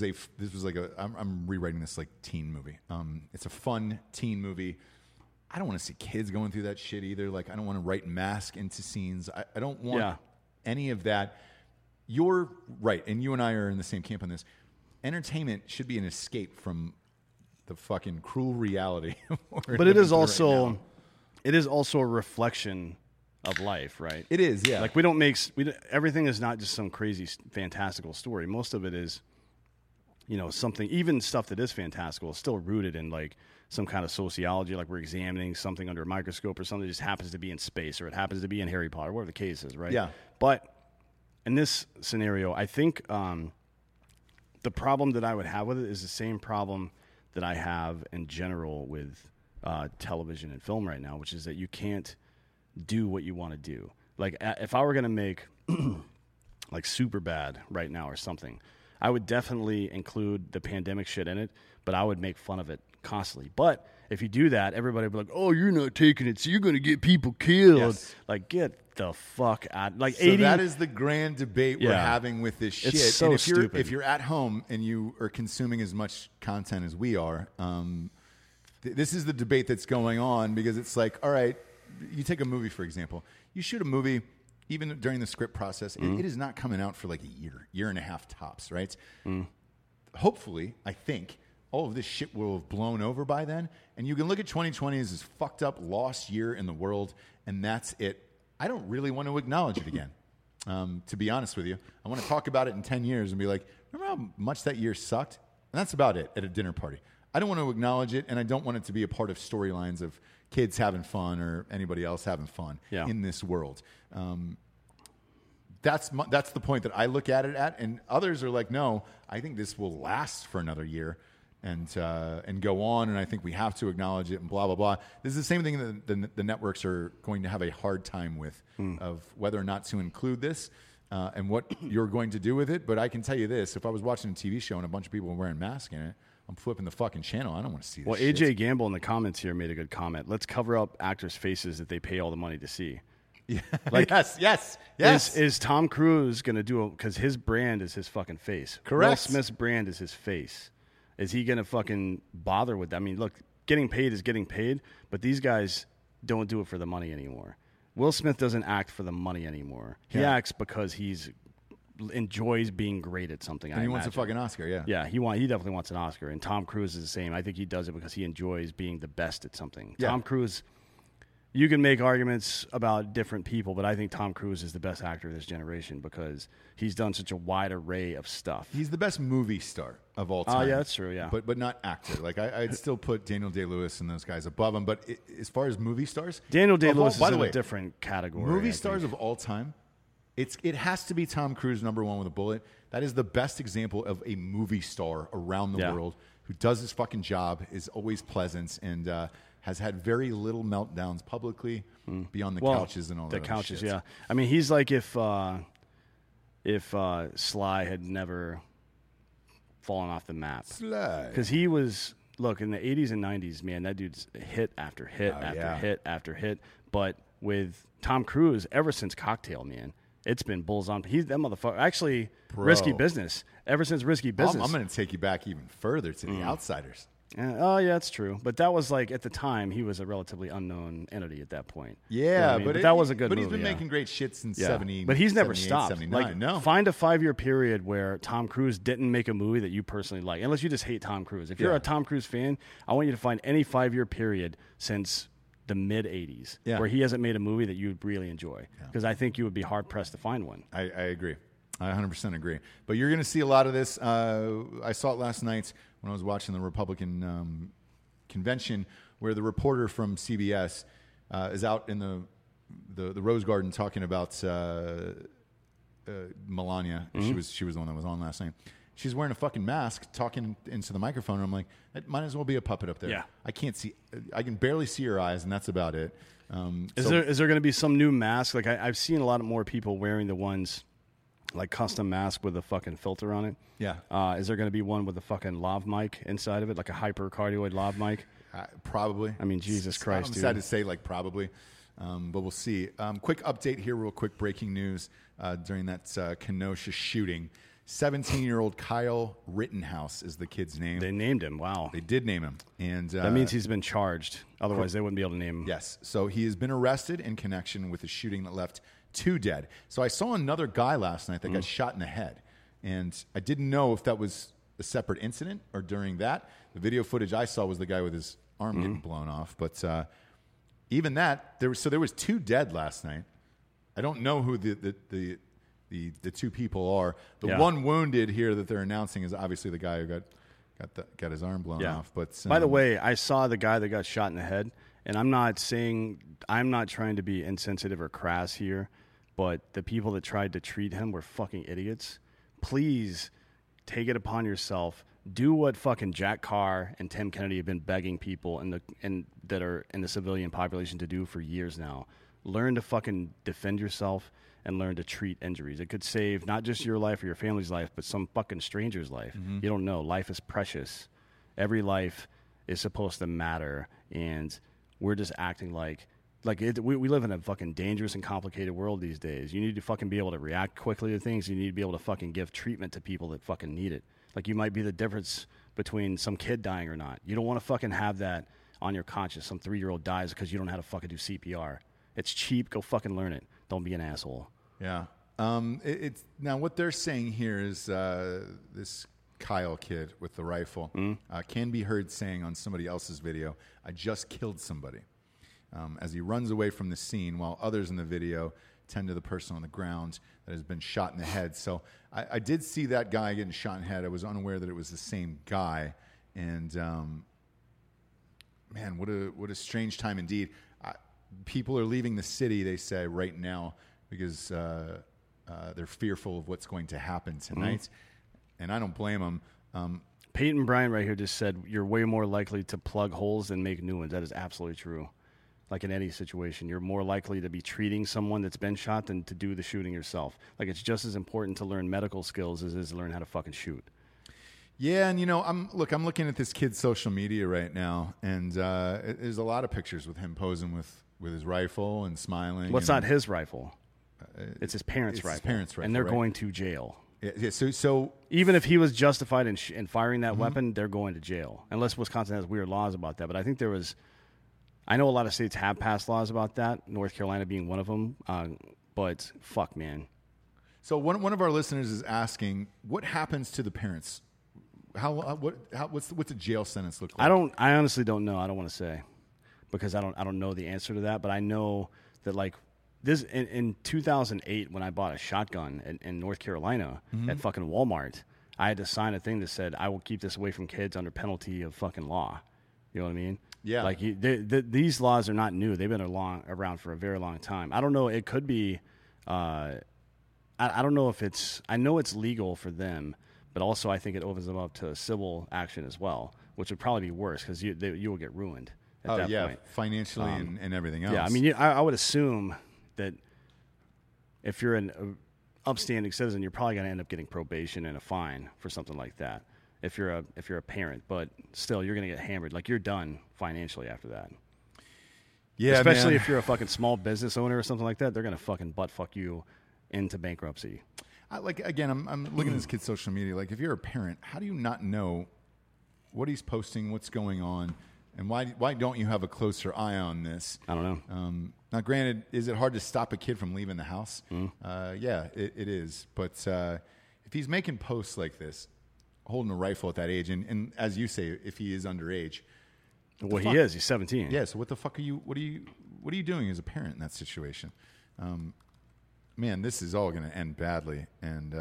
I'm rewriting this like teen movie. It's a fun teen movie. I don't want to see kids going through that shit either. Like, I don't want to write mask into scenes. I don't want any of that. You're right, and you and I are in the same camp on this. Entertainment should be an escape from the fucking cruel reality. But it is also a reflection of life, right? It is, yeah. Like, everything is not just some crazy fantastical story. Most of it is, something, even stuff that is fantastical is still rooted in like some kind of sociology, like we're examining something under a microscope or something that just happens to be in space or it happens to be in Harry Potter, whatever the case is, right? Yeah. But in this scenario, I think the problem that I would have with it is the same problem that I have in general with television and film right now, which is that you can't do what you want to do. Like, if I were going to make like Superbad right now or something, I would definitely include the pandemic shit in it, but I would make fun of it constantly. But if you do that, everybody would be like, oh, you're not taking it, so you're going to get people killed. Yes. Like, get the fuck out. Like, so that is the grand debate we're having with this shit. It's so and stupid. If you're at home and you are consuming as much content as we are, this is the debate that's going on, because it's like, all right, you take a movie, for example. You shoot a movie, even during the script process, it is not coming out for like a year and a half tops, right? Hopefully, I think, all of this shit will have blown over by then, and you can look at 2020 as this fucked up, lost year in the world, and that's it. I don't really want to acknowledge it again, to be honest with you. I want to talk about it in 10 years and be like, remember how much that year sucked? And that's about it at a dinner party. I don't want to acknowledge it, and I don't want it to be a part of storylines of kids having fun or anybody else having fun in this world. That's the point that I look at it at, and others are like, no, I think this will last for another year and go on, and I think we have to acknowledge it and blah, blah, blah. This is the same thing that the networks are going to have a hard time with, of whether or not to include this and what you're going to do with it. But I can tell you this, if I was watching a TV show and a bunch of people were wearing masks in it, I'm flipping the fucking channel. I don't want to see this shit. AJ Gamble in the comments here made a good comment. Let's cover up actors' faces that they pay all the money to see. Yeah. Like, yes. Is Tom Cruise going to do it? Because his brand is his fucking face. Correct. Will Smith's brand is his face. Is he going to fucking bother with that? I mean, look, getting paid is getting paid, but these guys don't do it for the money anymore. Will Smith doesn't act for the money anymore. He acts because he's enjoys being great at something. And he wants a fucking Oscar, Yeah, he definitely wants an Oscar. And Tom Cruise is the same. I think he does it because he enjoys being the best at something. Yeah. Tom Cruise, you can make arguments about different people, but I think Tom Cruise is the best actor of this generation because he's done such a wide array of stuff. He's the best movie star of all time. Oh, yeah, that's true, yeah. But not actor. Like, I'd still put Daniel Day-Lewis and those guys above him. But as far as movie stars... Daniel Day-Lewis is in a different category. Movie stars of all time, it has to be Tom Cruise, number one with a bullet. That is the best example of a movie star around the world who does his fucking job, is always pleasant, and has had very little meltdowns publicly beyond the couches and all that. The couches, shit. yeah. I mean, he's like if Sly had never fallen off the map. Slide. Because he was, look, in the 80s and 90s, man, that dude's hit after hit hit after hit. But with Tom Cruise, ever since Cocktail, man, it's been bulls on. He's that motherfucker. Actually, Risky Business. Ever since Risky Business. I'm going to take you back even further to The Outsiders. Oh, yeah, that's true. But that was like, at the time, he was a relatively unknown entity at that point. Yeah, you know what I mean? But that was a good movie. But he's been making great shit since 70. But he's never stopped. 79. Like, no. Find a 5-year period where Tom Cruise didn't make a movie that you personally like, unless you just hate Tom Cruise. If you're a Tom Cruise fan, I want you to find any 5-year period since the mid-'80s where he hasn't made a movie that you would really enjoy. Because I think you would be hard-pressed to find one. I agree. I 100% agree. But you're going to see a lot of this. I saw it last night when I was watching the Republican convention, where the reporter from CBS is out in the Rose Garden talking about Melania. Mm-hmm. She was the one that was on last night. She's wearing a fucking mask, talking into the microphone. And I'm like, it might as well be a puppet up there. Yeah. I can't see. I can barely see her eyes, and that's about it. Is there going to be some new mask? Like I've seen a lot more people wearing the ones like custom mask with a fucking filter on it. Yeah. Is there going to be one with a fucking lav mic inside of it, like a hypercardioid lav mic? Probably. I mean, Jesus Christ, I'm dude. sad to say, like, probably. But we'll see. Quick update here, real quick. Breaking news during that Kenosha shooting. 17-year-old Kyle Rittenhouse is the kid's name. They named him. Wow. They did name him. And that means he's been charged. Otherwise, they wouldn't be able to name him. Yes. So he has been arrested in connection with a shooting that left 2 dead. So I saw another guy last night that got shot in the head. And I didn't know if that was a separate incident or during that. The video footage I saw was the guy with his arm getting blown off. But even that, there was 2 dead last night. I don't know who the 2 people are. The one wounded here that they're announcing is obviously the guy who got his arm blown off. But by the way, I saw the guy that got shot in the head, and I'm not trying to be insensitive or crass here, but the people that tried to treat him were fucking idiots. Please take it upon yourself. Do what fucking Jack Carr and Tim Kennedy have been begging people that are in the civilian population to do for years now. Learn to fucking defend yourself and learn to treat injuries. It could save not just your life or your family's life, but some fucking stranger's life. Mm-hmm. You don't know. Life is precious. Every life is supposed to matter, and we're just acting like we live in a fucking dangerous and complicated world these days. You need to fucking be able to react quickly to things. You need to be able to fucking give treatment to people that fucking need it. Like, you might be the difference between some kid dying or not. You don't want to fucking have that on your conscience. Some 3-year-old dies because you don't know how to fucking do CPR. It's cheap. Go fucking learn it. Don't be an asshole. Yeah. It's now what they're saying here is this Kyle kid with the rifle can be heard saying on somebody else's video, "I just killed somebody," as he runs away from the scene, while others in the video tend to the person on the ground that has been shot in the head. So I did see that guy getting shot in the head. I was unaware that it was the same guy. And man, what a strange time indeed. People are leaving the city, they say, right now because they're fearful of what's going to happen tonight. And I don't blame them. Peyton Bryan right here just said, you're way more likely to plug holes than make new ones. That is absolutely true. Like in any situation, you're more likely to be treating someone that's been shot than to do the shooting yourself. Like, it's just as important to learn medical skills as it is to learn how to fucking shoot. Yeah, and I'm looking at this kid's social media right now, and there's a lot of pictures with him posing with his rifle and smiling. Well, it's not his rifle. It's his parents' rifle. His parents' rifle, and they're right? going to jail. Yeah, so even if he was justified in firing that weapon, they're going to jail. Unless Wisconsin has weird laws about that. But I think I know a lot of states have passed laws about that, North Carolina being one of them. But fuck, man. So one of our listeners is asking, what happens to the parents? What's a jail sentence look like? I honestly don't know. I don't want to say because I don't know the answer to that. But I know that, like, this in 2008 when I bought a shotgun in North Carolina at fucking Walmart, I had to sign a thing that said I will keep this away from kids under penalty of fucking law. You know what I mean? Yeah. Like, these laws are not new. They've been around for a very long time. I don't know. It could be. I don't know if it's. I know it's legal for them, but also I think it opens them up to civil action as well, which would probably be worse because you will get ruined at that point. Financially and everything else. Yeah, I mean, I would assume that if you're an upstanding citizen, you're probably going to end up getting probation and a fine for something like that. if you're a parent, but still you're gonna get hammered. Like you're done financially after that. Yeah, especially man. if you're a fucking small business owner or something like that, they're gonna fucking butt fuck you into bankruptcy. I'm looking at this kid's social media. Like, if you're a parent, how do you not know what he's posting, what's going on, and why don't you have a closer eye on this? I don't know. Now, granted, is it hard to stop a kid from leaving the house? Yeah, it is. But if he's making posts like this, holding a rifle at that age, and as you say, if he is underage, well, he is. He's 17. yeah. So what the fuck are you? What are you doing as a parent in that situation? Man, this is all going to end badly. And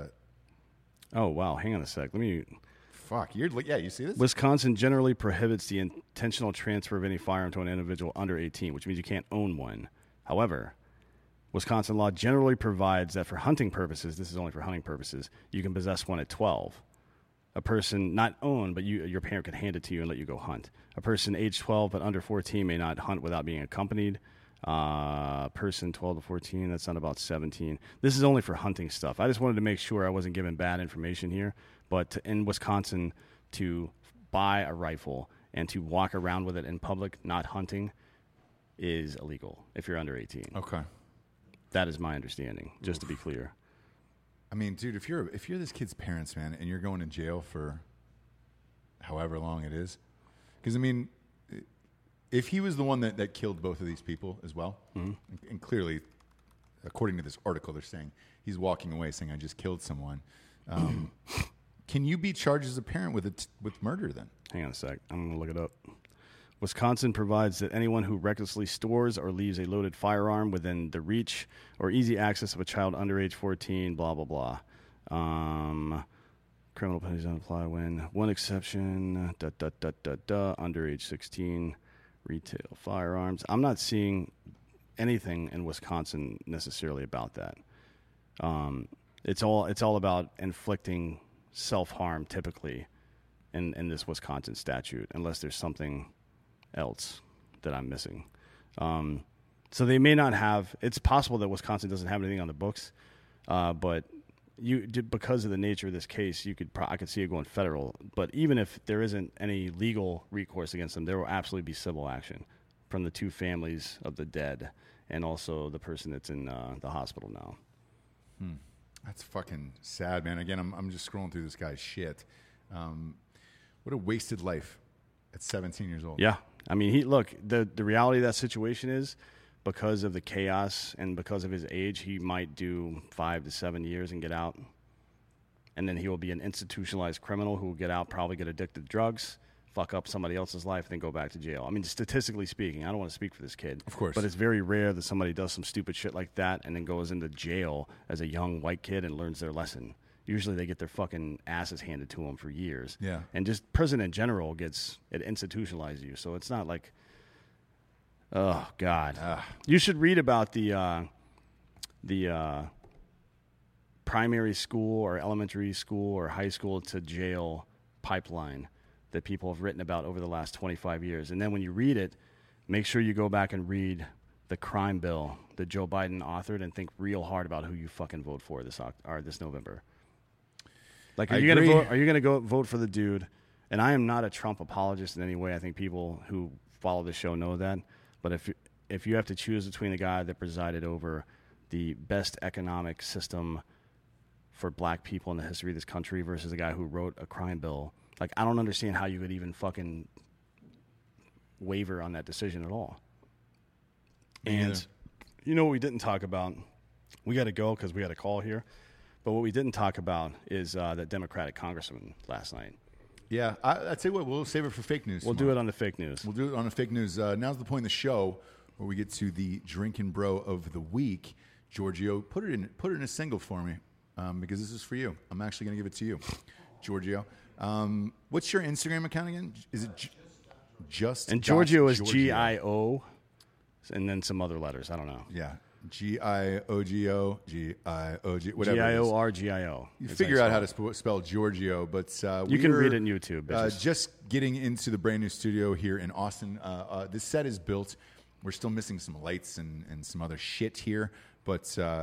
oh wow, hang on a sec. Let me. fuck, you see this? Wisconsin generally prohibits the intentional transfer of any firearm to an individual under 18, which means you can't own one. However, Wisconsin law generally provides that for hunting purposes, this is only for hunting purposes, you can possess one at 12. A person not owned, but your parent could hand it to you and let you go hunt. A person age 12 but under 14 may not hunt without being accompanied. Person 12 to 14, that's not about 17. This is only for hunting stuff. I just wanted to make sure I wasn't giving bad information here. But in Wisconsin, to buy a rifle and to walk around with it in public, not hunting, is illegal if you're under 18. Okay. That is my understanding, just to be clear. I mean, dude, if you're this kid's parents, man, and you're going to jail for however long it is, because I mean, if he was the one that killed both of these people as well, and clearly, according to this article, they're saying he's walking away saying, "I just killed someone." Can you be charged as a parent with murder then? Hang on a sec. I'm going to look it up. Wisconsin provides that anyone who recklessly stores or leaves a loaded firearm within the reach or easy access of a child under age 14, blah, blah, blah. Criminal penalties don't apply when one exception, under age 16, retail firearms. I'm not seeing anything in Wisconsin necessarily about that. It's all about inflicting self-harm typically in this Wisconsin statute, unless there's something else that I'm missing. So they may not have, it's possible that Wisconsin doesn't have anything on the books, but because of the nature of this case, I could see it going federal. But even if there isn't any legal recourse against them, there will absolutely be civil action from the two families of the dead and also the person that's in the hospital now. That's fucking sad, man. Again, I'm just scrolling through this guy's shit. What a wasted life at 17 years old. Yeah. I mean, the reality of that situation is because of the chaos and because of his age, he might do 5 to 7 years and get out. And then he will be an institutionalized criminal who will get out, probably get addicted to drugs, fuck up somebody else's life, then go back to jail. I mean, statistically speaking, I don't want to speak for this kid. Of course. But it's very rare that somebody does some stupid shit like that and then goes into jail as a young white kid and learns their lesson. Usually they get their fucking asses handed to them for years. Yeah. And just prison in general it institutionalizes you. So it's not like, oh, God. You should read about the primary school or elementary school or high school to jail pipeline that people have written about over the last 25 years. And then when you read it, make sure you go back and read the crime bill that Joe Biden authored and think real hard about who you fucking vote for this November. Like, are you gonna go vote for the dude? And I am not a Trump apologist in any way. I think people who follow the show know that. But if you have to choose between the guy that presided over the best economic system for black people in the history of this country versus the guy who wrote a crime bill, like, I don't understand how you would even fucking waver on that decision at all. And you know what we didn't talk about? We got to go because we had a call here. But what we didn't talk about is that Democratic congressman last night. Yeah, I'd say we'll save it for fake news. We'll do it on the fake news. We'll do it on the fake news. Now's the point in the show where we get to the drinking bro of the week. Giorgio, put it in a single for me because this is for you. I'm actually going to give it to you, Giorgio. What's your Instagram account again? Is it just? And Giorgio is Gio, and then some other letters. I don't know. Yeah. Giogio, Giog, whatever. Giorgio. You figure out how to spell Giorgio, but you can read it on YouTube. Just getting into the brand new studio here in Austin. This set is built. We're still missing some lights and some other shit here, but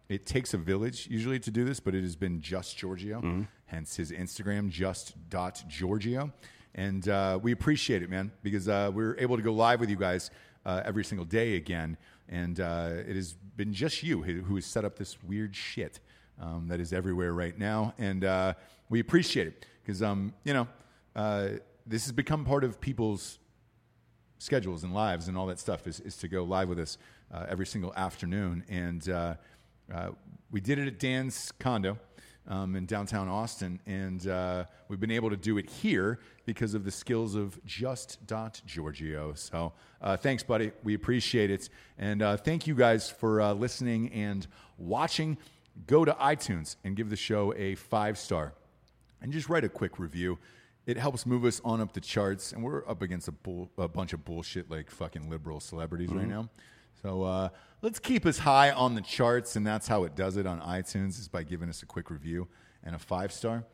It takes a village usually to do this, but it has been just Giorgio, hence his Instagram, just.Giorgio. And we appreciate it, man, because we're able to go live with you guys every single day again. And it has been just you who has set up this weird shit that is everywhere right now. And we appreciate it because, this has become part of people's schedules and lives and all that stuff is to go live with us every single afternoon. And we did it at Dan's condo in downtown Austin, and we've been able to do it here because of the skills of just.Giorgio. So thanks, buddy. We appreciate it. And thank you guys for listening and watching. Go to iTunes and give the show a 5-star and just write a quick review. It helps move us on up the charts, and we're up against a bunch of bullshit like fucking liberal celebrities right now. So let's keep us high on the charts, and that's how it does it on iTunes, is by giving us a quick review and a 5-star.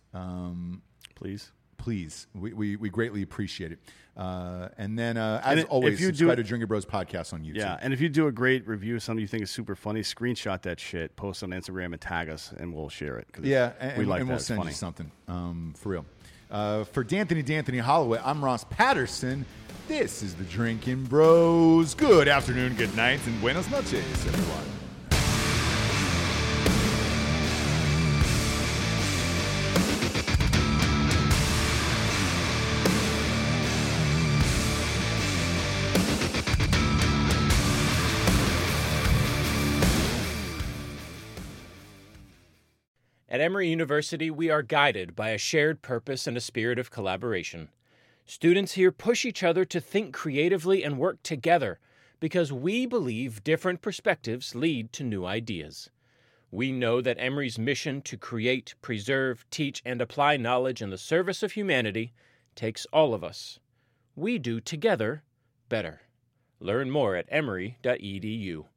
Please. We greatly appreciate it. And then, as always, subscribe to Drinking Bros Podcast on YouTube. Yeah, and if you do a great review, something you think is super funny, screenshot that shit, post on Instagram, and tag us, and we'll share it. Yeah, and we'll send you something, for real. For D'Anthony Holloway, I'm Ross Patterson. This is the Drinking Bros. Good afternoon, good night, and buenas noches, everyone. At Emory University, we are guided by a shared purpose and a spirit of collaboration. Students here push each other to think creatively and work together because we believe different perspectives lead to new ideas. We know that Emory's mission to create, preserve, teach, and apply knowledge in the service of humanity takes all of us. We do together better. Learn more at emory.edu.